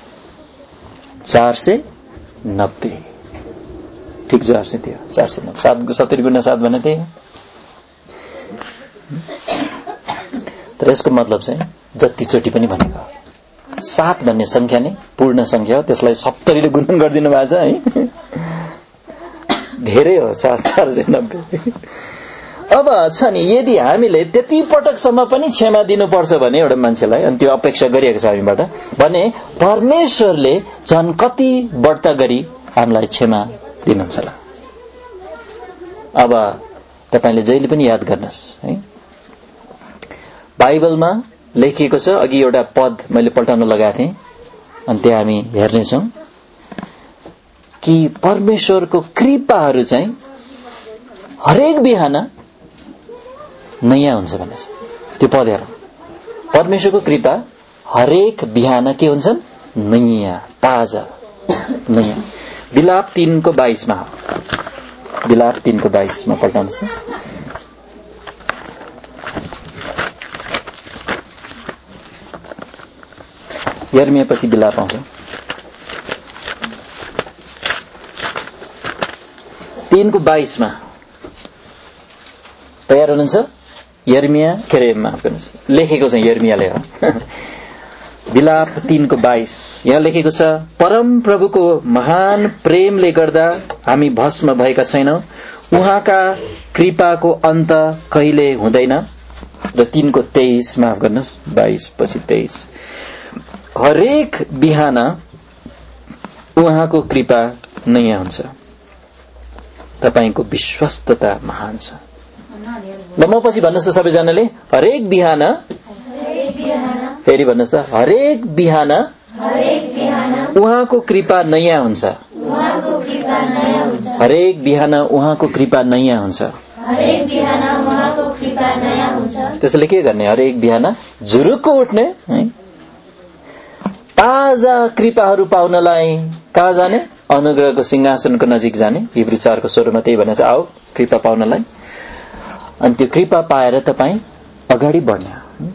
490। ठिक जवाफ चाहिँ त्यो 490। 70 गुणा 7 भने त्यही हो। तर यसको मतलब चाहिँ जतिचोटि पनि भनेको 7 भन्ने संख्या नै पूर्ण संख्या हो, त्यसलाई 70 ले गुणन गरिदिनु भएको छ है, धेरै हो 490। अब छ नि, यदि हामीले त्यति पटकसम्म पनि क्षमा दिनुपर्छ भने एउटा मान्छेलाई, अनि त्यो अपेक्षा गरिएको छ हामीबाट भने परमेश्वरले झन् कति बढ्ता गरी हामीलाई क्षमा दिनुहुन्छ होला? अब तपाईले जहिले पनि याद गर्नुस् है, बाइबलमा लेखिएको छ। अघि एउटा पद मैले पल्टाउन लगाएको थिएँ, अनि त्यहाँ हामी हेर्नेछौँ कि परमेश्वरको कृपाहरू चाहिँ हरेक बिहान नयाँ हुन्छ भने त्यो पद हेर। परमेश्वरको कृपा हरेक बिहान के हुन्छन्? नयाँ, ताजा, नयाँ। बिलाप 3:22 मा, बिलाप 3:22 मा पल्टाउनुस् न। यर्मिया पछि बिलाप आउँछ। 3:22 मा तयार हुनुहुन्छ? यर्मिया के रे, माफ गर्नुस्, लेखेको छ यर्मियाले हो। बिलाप 3:22 यहाँ लेखेको छ, परम प्रभुको महान प्रेमले गर्दा हामी भस्म भएका छैनौं, उहाँका कृपाको अन्त कहिले हुँदैन। र 3:23 माफ गर्नुस्, 22 पछि 23, हरेक बिहान उहाँको कृपा नयाँ हुन्छ, तपाईको विश्वस्तता महान छ। ल म पछि भन्नुस् त सबैजनाले, हरेक बिहान, फेरि भन्नुस् त, हरेक बिहान उहाँको कृपा नयाँ हुन्छ, हरेक बिहान उहाँको कृपा नयाँ हुन्छ। त्यसैले के गर्ने? हरेक बिहान झुरुक्क उठ्ने है, ताजा कृपाहरू पाउनलाई कहाँ जाने? अनुग्रहको सिंहासनको नजिक जाने। हिब्रू 4:16 त्यही भनेको छ, आओ कृपा पाउनलाई। अनि त्यो कृपा पाएर तपाईँ अगाडि बढ्ने हो।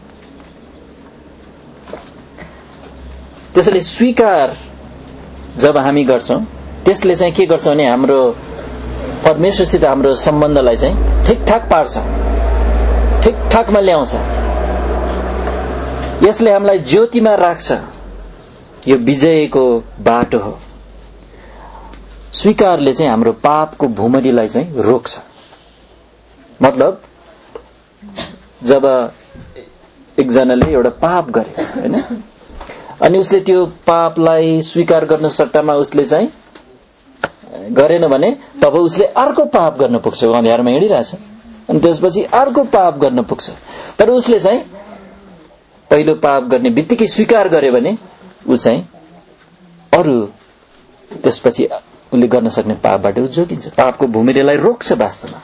त्यसैले स्वीकार जब हामी गर्छौं त्यसले चाहिँ के गर्छ भने हाम्रो परमेश्वरसित हाम्रो सम्बन्धलाई चाहिँ ठिकठाक पार्छ, ठिकठाकमा ल्याउँछ। यसले हामीलाई ज्योतिमा राख्छ। यो विजयको बाटो हो। स्वीकारले चाहिँ हाम्रो पापको भुमरीलाई चाहिँ रोक्छ। मतलब जब एकजनाले एउटा पाप गरे हैन, अनि उसले त्यो पापलाई स्वीकार गर्न सट्टामा उसले चाहिँ गरेन भने तब उसले अर्को पाप गर्न पुग्छ। अँध्यारोमा हिँडिरहेछ अनि त्यसपछि अर्को पाप गर्न पुग्छ। तर उसले चाहिँ पहिलो पाप गर्ने बित्तिकै स्वीकार गरे भने ऊ चाहिँ अरू त्यसपछि उसले गर्न सक्ने पापबाट ऊ जोगिन्छ। पापको भूमिरेलाई रोक्छ वास्तवमा।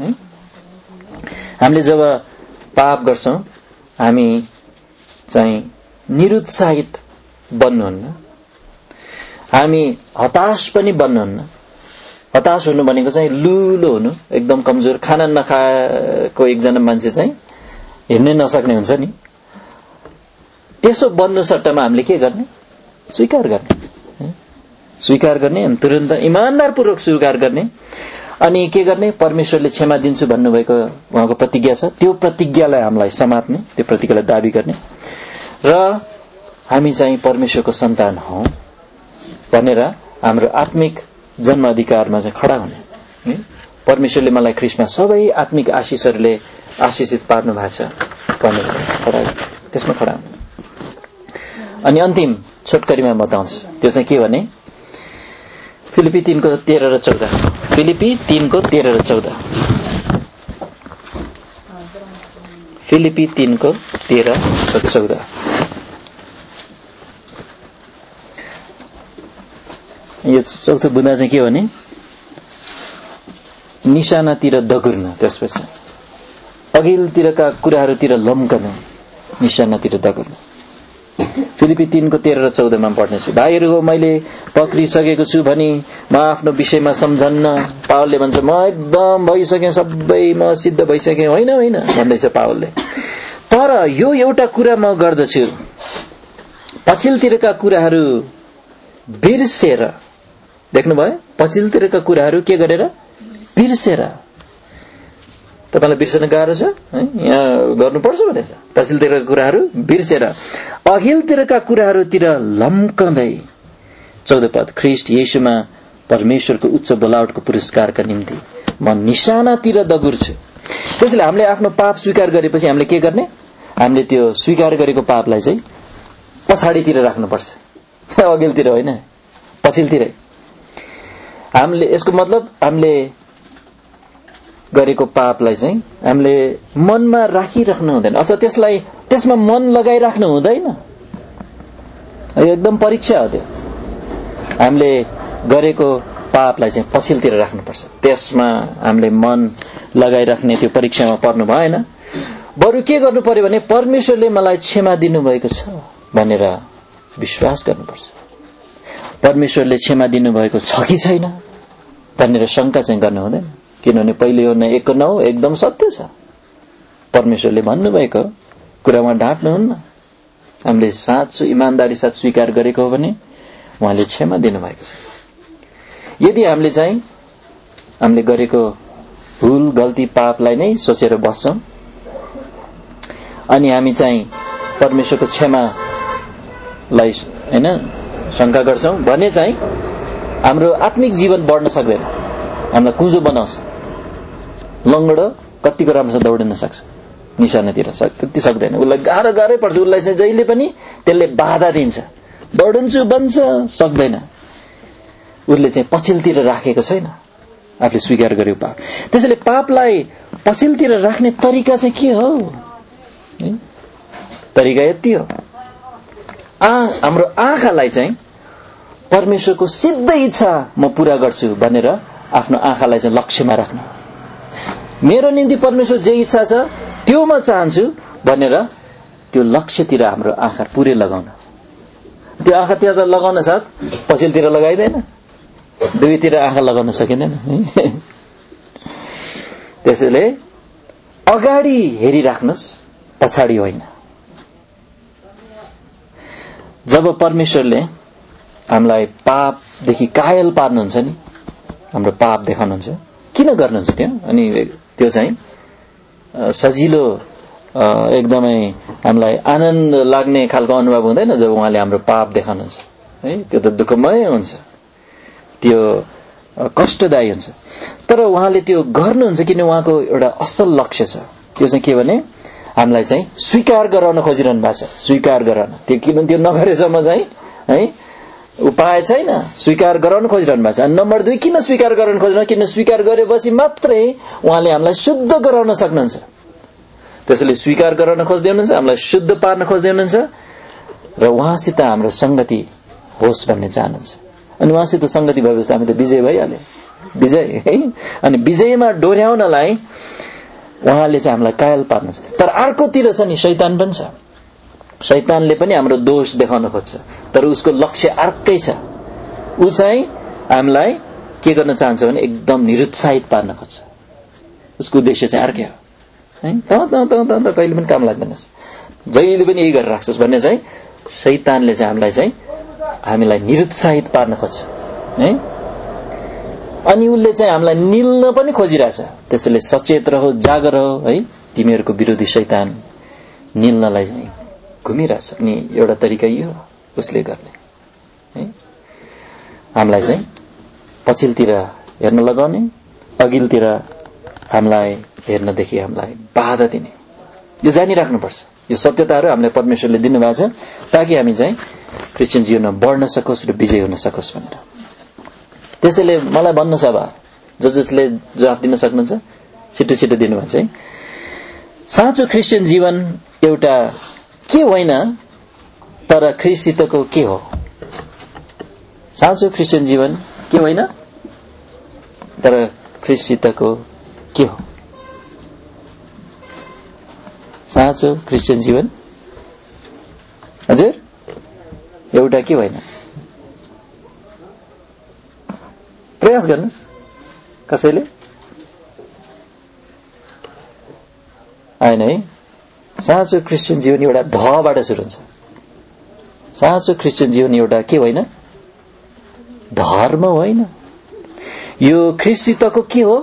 हामीले जब पाप गर्छौं हामी चाहिँ निरुत्साहित बन्नुहुन्न, हामी हताश पनि बन्नुहुन्न। हताश हुनु भनेको चाहिँ लुलो हुनु, एकदम कमजोर, खाना नखाएको एकजना मान्छे चाहिँ हिँड्नै नसक्ने हुन्छ नि। त्यसो बन्नु सट्टामा हामीले के गर्ने? स्वीकार गर्ने। स्वीकार गर्ने अनि तुरन्त इमानदारपूर्वक स्वीकार गर्ने। अनि के गर्ने? परमेश्वरले क्षमा दिन्छु भन्नुभएको उहाँको प्रतिज्ञा छ, त्यो प्रतिज्ञालाई हामीलाई समात्ने, त्यो प्रतिज्ञालाई दाबी गर्ने र हामी चाहिँ परमेश्वरको सन्तान हौं भनेर हाम्रो आत्मिक जन्म अधिकारमा चाहिँ खडा हुने। परमेश्वरले मलाई ख्रीष्टमा सबै आत्मिक आशिषहरूले आशिषित पार्नु भएको छ भनेर खडा, त्यसमा खडा हुने। अनि अन्तिम छोटकरीमा बताउँछु, त्यो चाहिँ के भने फिलिपी 3:13 र 14। फिलिपी 3:13 र 14। फिलिपी 3:13 र 14। यो चौथो बुँदा चाहिँ के भने निशानातिर दगुर्न, त्यसपछि अघिल्तिरका कुराहरूतिर लम्कनु, निशानातिर दगुर्न। फिलिपी 3:13 र 14 मा पढ्नेछु। भाइहरू हो, मैले पक्रिसकेको छु भनी म आफ्नो विषयमा सम्झन्न। पावलले भन्छ म एकदम भइसकेँ, सबै म सिद्ध भइसकेँ। होइन होइन भन्दैछ पावलले। तर यो एउटा कुरा म गर्दछु, पछिल्लोतिरका कुराहरू बिर्सेर, देख्नुभयो पछिल्लोतिरका कुराहरू के गरेर? बिर्सेर। तपाईलाई बिर्सन गाह्रो छ है, यहाँ गर्नुपर्छ भनेछ। पछिल्लोतिरका कुराहरू बिर्सेर अघिल्तिरका कुराहरूतिर लम्कँदै 14 पद, ख्रीष्ट येशूमा परमेश्वरको उच्च बोलावटको पुरस्कारका निम्ति म निशानातिर दगुर्छु। त्यसैले हामीले आफ्नो पाप स्वीकार गरेपछि हामीले के गर्ने? हामीले त्यो स्वीकार गरेको पापलाई चाहिँ पछाडितिर राख्नुपर्छ, अघिल्तिर होइन, पछिल्लोतिरै। हामीले यसको मतलब हामीले गरेको पापलाई चाहिँ हामीले मनमा राखिराख्नु हुँदैन, अथवा त्यसमा मन लगाइराख्नु हुँदैन। यो एकदम परीक्षा हो। त्यो हामीले गरेको पापलाई चाहिँ पछिल्लोतिर राख्नुपर्छ, त्यसमा हामीले मन लगाइराख्ने त्यो परीक्षामा पर्नु भएन। बरु के गर्नु पर्यो भने परमेश्वरले मलाई क्षमा दिनुभएको छ भनेर विश्वास गर्नुपर्छ। परमेश्वरले क्षमा दिनुभएको छ कि छैन भनेर शंका चाहिँ गर्नु हुँदैन। किनभने पहिले यो 1:9 एकदम सत्य छ। परमेश्वरले भन्नुभएको कुरामा ढाँट्नुहुन्न। हामीले साँचो इमानदारी साथ स्वीकार गरेको हो भने उहाँले क्षमा दिनुभएको छ। यदि हामीले चाहिँ हामीले गरेको भूल गल्ती पापलाई नै सोचेर बस्छौं अनि हामी चाहिँ परमेश्वरको क्षमालाई हैन शंका गर्छौं भने चाहिँ हाम्रो आत्मिक जीवन बढ्न सक्दैन, हामीलाई कुँजो बनाउँछ। लंगडो कतिको राम्रोसँग दौडिन सक्छ, निशानातिर त्यति सक्दैन। उसलाई गाह्रै पर्छ। उसलाई चाहिँ जहिले पनि त्यसले बाधा दिन्छ, दौडिन्छु भन्छ, सक्दैन। उसले चाहिँ पछिल्लोतिर राखेको छैन, आफूले स्वीकार गरेको पाप। त्यसैले पापलाई पछिल्लोतिर राख्ने तरिका चाहिँ के हो? तरिका यति हो, हाम्रो आँखालाई चाहिँ परमेश्वरको सिद्ध इच्छा म पूरा गर्छु भनेर आफ्नो आँखालाई चाहिँ लक्ष्यमा राख्नु। मेरो निम्ति परमेश्वर जे इच्छा छ त्यो म चाहन्छु भनेर त्यो लक्ष्यतिर हाम्रो आँखा पुरै लगाउन। त्यो आँखातिर त लगाउन साथ पछिल्तिर लगाइदैन, दुवैतिर आँखा लगाउन सकिँदैन। त्यसैले अगाडि हेरिराख्नुहोस्, पछाडि होइन। जब परमेश्वरले हामीलाई पापदेखि कायल पार्नुहुन्छ नि, हाम्रो पाप देखाउनुहुन्छ, किन गर्नुहुन्छ त्यो? अनि त्यो चाहिँ सजिलो एकदमै हामीलाई आनन्द लाग्ने खालको अनुभव हुँदैन जब उहाँले हाम्रो पाप देखाउनुहुन्छ है। त्यो त दुःखमय हुन्छ, त्यो कष्टदायी हुन्छ। तर उहाँले त्यो गर्नुहुन्छ किन उहाँको एउटा असल लक्ष्य छ। त्यो चाहिँ के भने हामीलाई चाहिँ स्वीकार गराउन खोजिरहनु भएको छ। स्वीकार गराउन, त्यो किन त्यो नगरेसम्म चाहिँ है उपाय छैन। स्वीकार गराउन खोजिरहनु भएको छ। नम्बर 2, किन स्वीकार गराउन खोजिरहनु? किन स्वीकार गरेपछि मात्रै उहाँले हामीलाई शुद्ध गराउन सक्नुहुन्छ। त्यसैले स्वीकार गराउन खोज्दै हुनुहुन्छ, हामीलाई शुद्ध पार्न खोज्दै हुनुहुन्छ र उहाँसित हाम्रो संगति होस् भन्ने चाहनुहुन्छ। अनि उहाँसित संगति भएपछि हामी त विजय भइहाल्यो, विजय है। अनि विजयमा डोर्याउनलाई उहाँले चाहिँ हामीलाई कायल पार्नुहुन्छ। तर अर्कोतिर चाहिँ नि शैतान पनि छ। शैतानले पनि हाम्रो दोष देखाउन खोज्छ, तर उसको लक्ष्य अर्कै छ। ऊ चाहिँ हामीलाई के गर्न चाहन्छ भने एकदम निरुत्साहित पार्न खोज्छ। उसको उद्देश्य चाहिँ अर्कै हो है। त कहिले पनि काम लाग्दैनस्, जहिले पनि यही गरेर राख्छस् भन्ने चाहिँ शैतानले चाहिँ हामीलाई निरुत्साहित पार्न खोज्छ है। अनि उसले चाहिँ हामीलाई निल्न पनि खोजिरहेछ। त्यसैले सचेत रहो, जागर रहो है। तिमीहरूको विरोधी शैतान निल्नलाई चाहिँ घुमिरहेछ। अनि एउटा तरिका यो उसले गर्ने है, हामीलाई चाहिँ पछिल्तिर हेर्न लगाउने, अघिल्तिर हामीलाई हेर्नदेखि हामीलाई बाधा दिने। यो जानिराख्नुपर्छ। यो सत्यताहरू हामीलाई परमेश्वरले दिनुभएको छ ताकि हामी चाहिँ क्रिस्चियन जीवनमा बढ्न सकोस् र विजय हुन सकोस् भनेर। त्यसैले मलाई भन्न छ अब जसले जवाफ दिन सक्नुहुन्छ छिटो छिटो दिनुभएको चाहिँ साँचो क्रिस्चियन जीवन एउटा के होइन तर ख्रीष्टसितको के हो। साँचो क्रिस्चियन जीवन के होइन तर ख्रीष्टसितको के हो। साँचो क्रिस्चियन जीवन हजुर एउटा के होइन। प्रयास गर्नुहोस् कसैले आएन है। साँचो क्रिस्चियन जीवन एउटा धबाट सुरु हुन्छ। साँचो क्रिस्चियन जीवन एउटा के होइन, धर्म होइन। यो ख्रीष्टसितको के हो,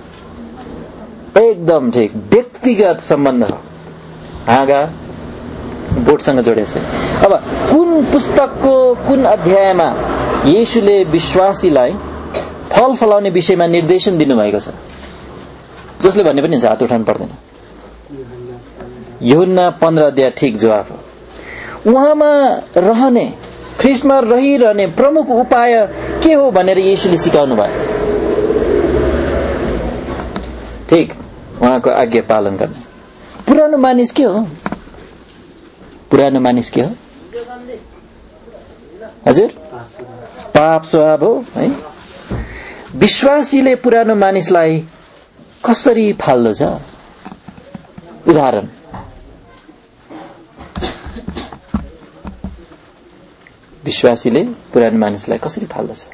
एकदम ठिक व्यक्तिगत सम्बन्ध हो। हाँगा बोटसँग जोडेछ। अब कुन पुस्तकको कुन अध्यायमा येशूले विश्वासीलाई फल फलाउने विषयमा निर्देशन दिनुभएको छ? जसले भन्ने पनि हात उठाउनु पर्दैन। यूहन्ना 15 अध्याय ठिक जवाफ हो। उहाँमा रहने, ख्रीष्टमा रहिरहने प्रमुख उपाय के हो भनेर येशूले सिकाउनु भयो। ठिक, उहाँको आज्ञा पालन गर्ने। पुरानो मानिस के हो? पुरानो मानिस के हो हजुर? पाप स्वभाव हो है। विश्वासीले पुरानो मानिसलाई कसरी फाल्दछ? उदाहरण, विश्वासीले पुरानो मानिसलाई कसरी फाल्दछ?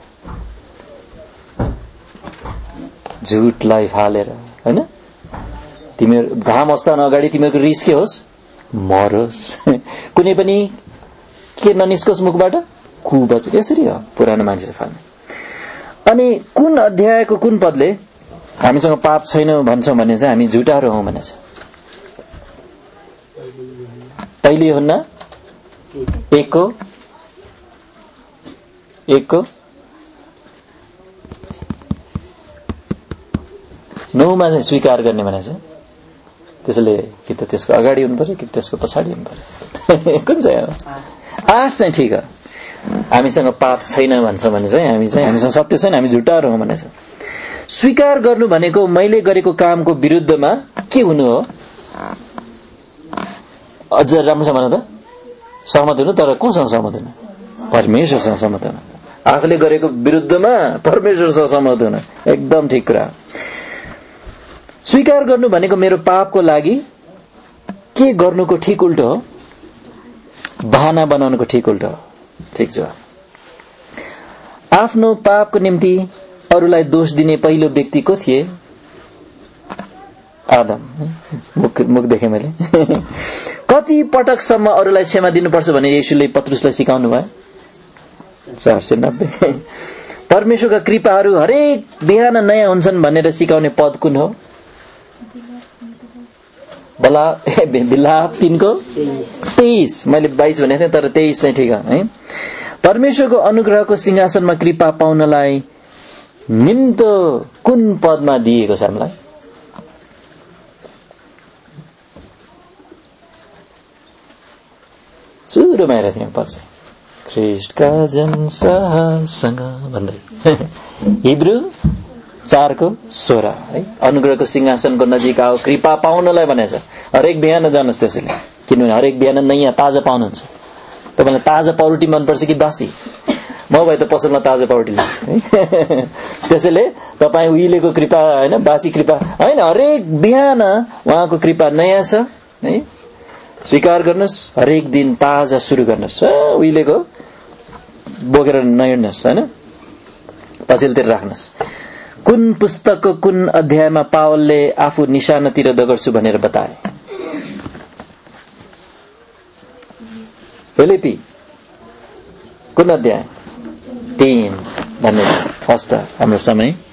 झुटलाई फालेर हैन। तिमीहरू घाम अस्तान अगाडि तिमीहरूको रिस के होस्, मरोस्। कुनै पनि के ननिस्कोस् मुखबाट, कुवचन। यसरी हो पुरानो मानिसले फाल्ने। अनि कुन अध्यायको कुन पदले हामीसँग पाप छैन भन्छौं भने चाहिँ हामी झुटाहरू हौं भनेछ? पहिले यूहन्ना 1:1 9मा चाहिँ स्वीकार गर्ने भनेछ। त्यसैले कि त त्यसको अगाडि हुनु पर्यो कि त्यसको पछाडि हुनु पर्यो। कुन चाहिँ हो? 8 चाहिँ ठिक हो। हामीसँग पाप छैन भन्छौं भने चाहिँ हामीसँग सत्य छैन, हामी झुटाहरू हौं भनेछ। स्वीकार गर्नु भनेको मैले गरेको कामको विरुद्धमा के हुनु हो? अझ राम्रोसँग भन त, सहमत हुनु। तर कोसँग सहमत हुनु? परमेश्वरसँग सहमत हुनु। आफूले गरेको विरुद्धमा परमेश्वरसँग सहमत हुनु, एकदम ठिक कुरा। स्वीकार गर्नु भनेको मेरो पापको लागि के गर्नुको ठिक उल्टो हो? बहाना बनाउनुको ठिक उल्टो हो। ठिक छ। आफ्नो पापको निम्ति अरूलाई दोष दिने पहिलो व्यक्ति को थिए? आदम। मुख देखेँ मैले। कति पटकसम्म अरूलाई क्षमा दिनुपर्छ भने येशूले पत्रुसलाई सिकाउनु भयो? 490। परमेश्वरका कृपाहरू हरेक बिहान नयाँ हुन्छन् भनेर सिकाउने पद कुन हो? बिलाप 3को 23। मैले 22 भनेको थिएँ तर 23 चाहिँ ठिक है। परमेश्वरको अनुग्रहको सिंहासनमा कृपा पाउनलाई निम्तो कुन पदमा दिएको छ हामीलाई? सुरुमा हेरेको थियौँ पद चाहिँ ख्रीष्टका जनसँग भन्दै हिब्रू 4को 16 है। अनुग्रहको सिंहासनको नजिक आओ कृपा पाउनलाई भनेछ। हरेक बिहान जानुहोस् त्यसैले, किनभने हरेक बिहान नयाँ ताजा पाउनुहुन्छ। तपाईलाई ताजा पाउरोटी मनपर्छ कि बासी? म भए त पसलमा ताजा पाउरोटी लिन्छु। त्यसैले तपाईँ उहिलेको कृपा हैन, बासी कृपा हैन, हरेक बिहान उहाँको कृपा नयाँ छ है। स्वीकार गर्नुहोस्, हरेक दिन ताजा सुरु गर्नुहोस्। उहिलेको बोकेर नहिँड्नुहोस् हैन, पछिल्तिर राख्नुहोस्। कुन पुस्तकको कुन अध्यायमा पावलले आफू निशानातिर दगर्छु भनेर बताए? फिलिपी कुन अध्याय? 3। धन्यवाद। हस्त हाम्रो समय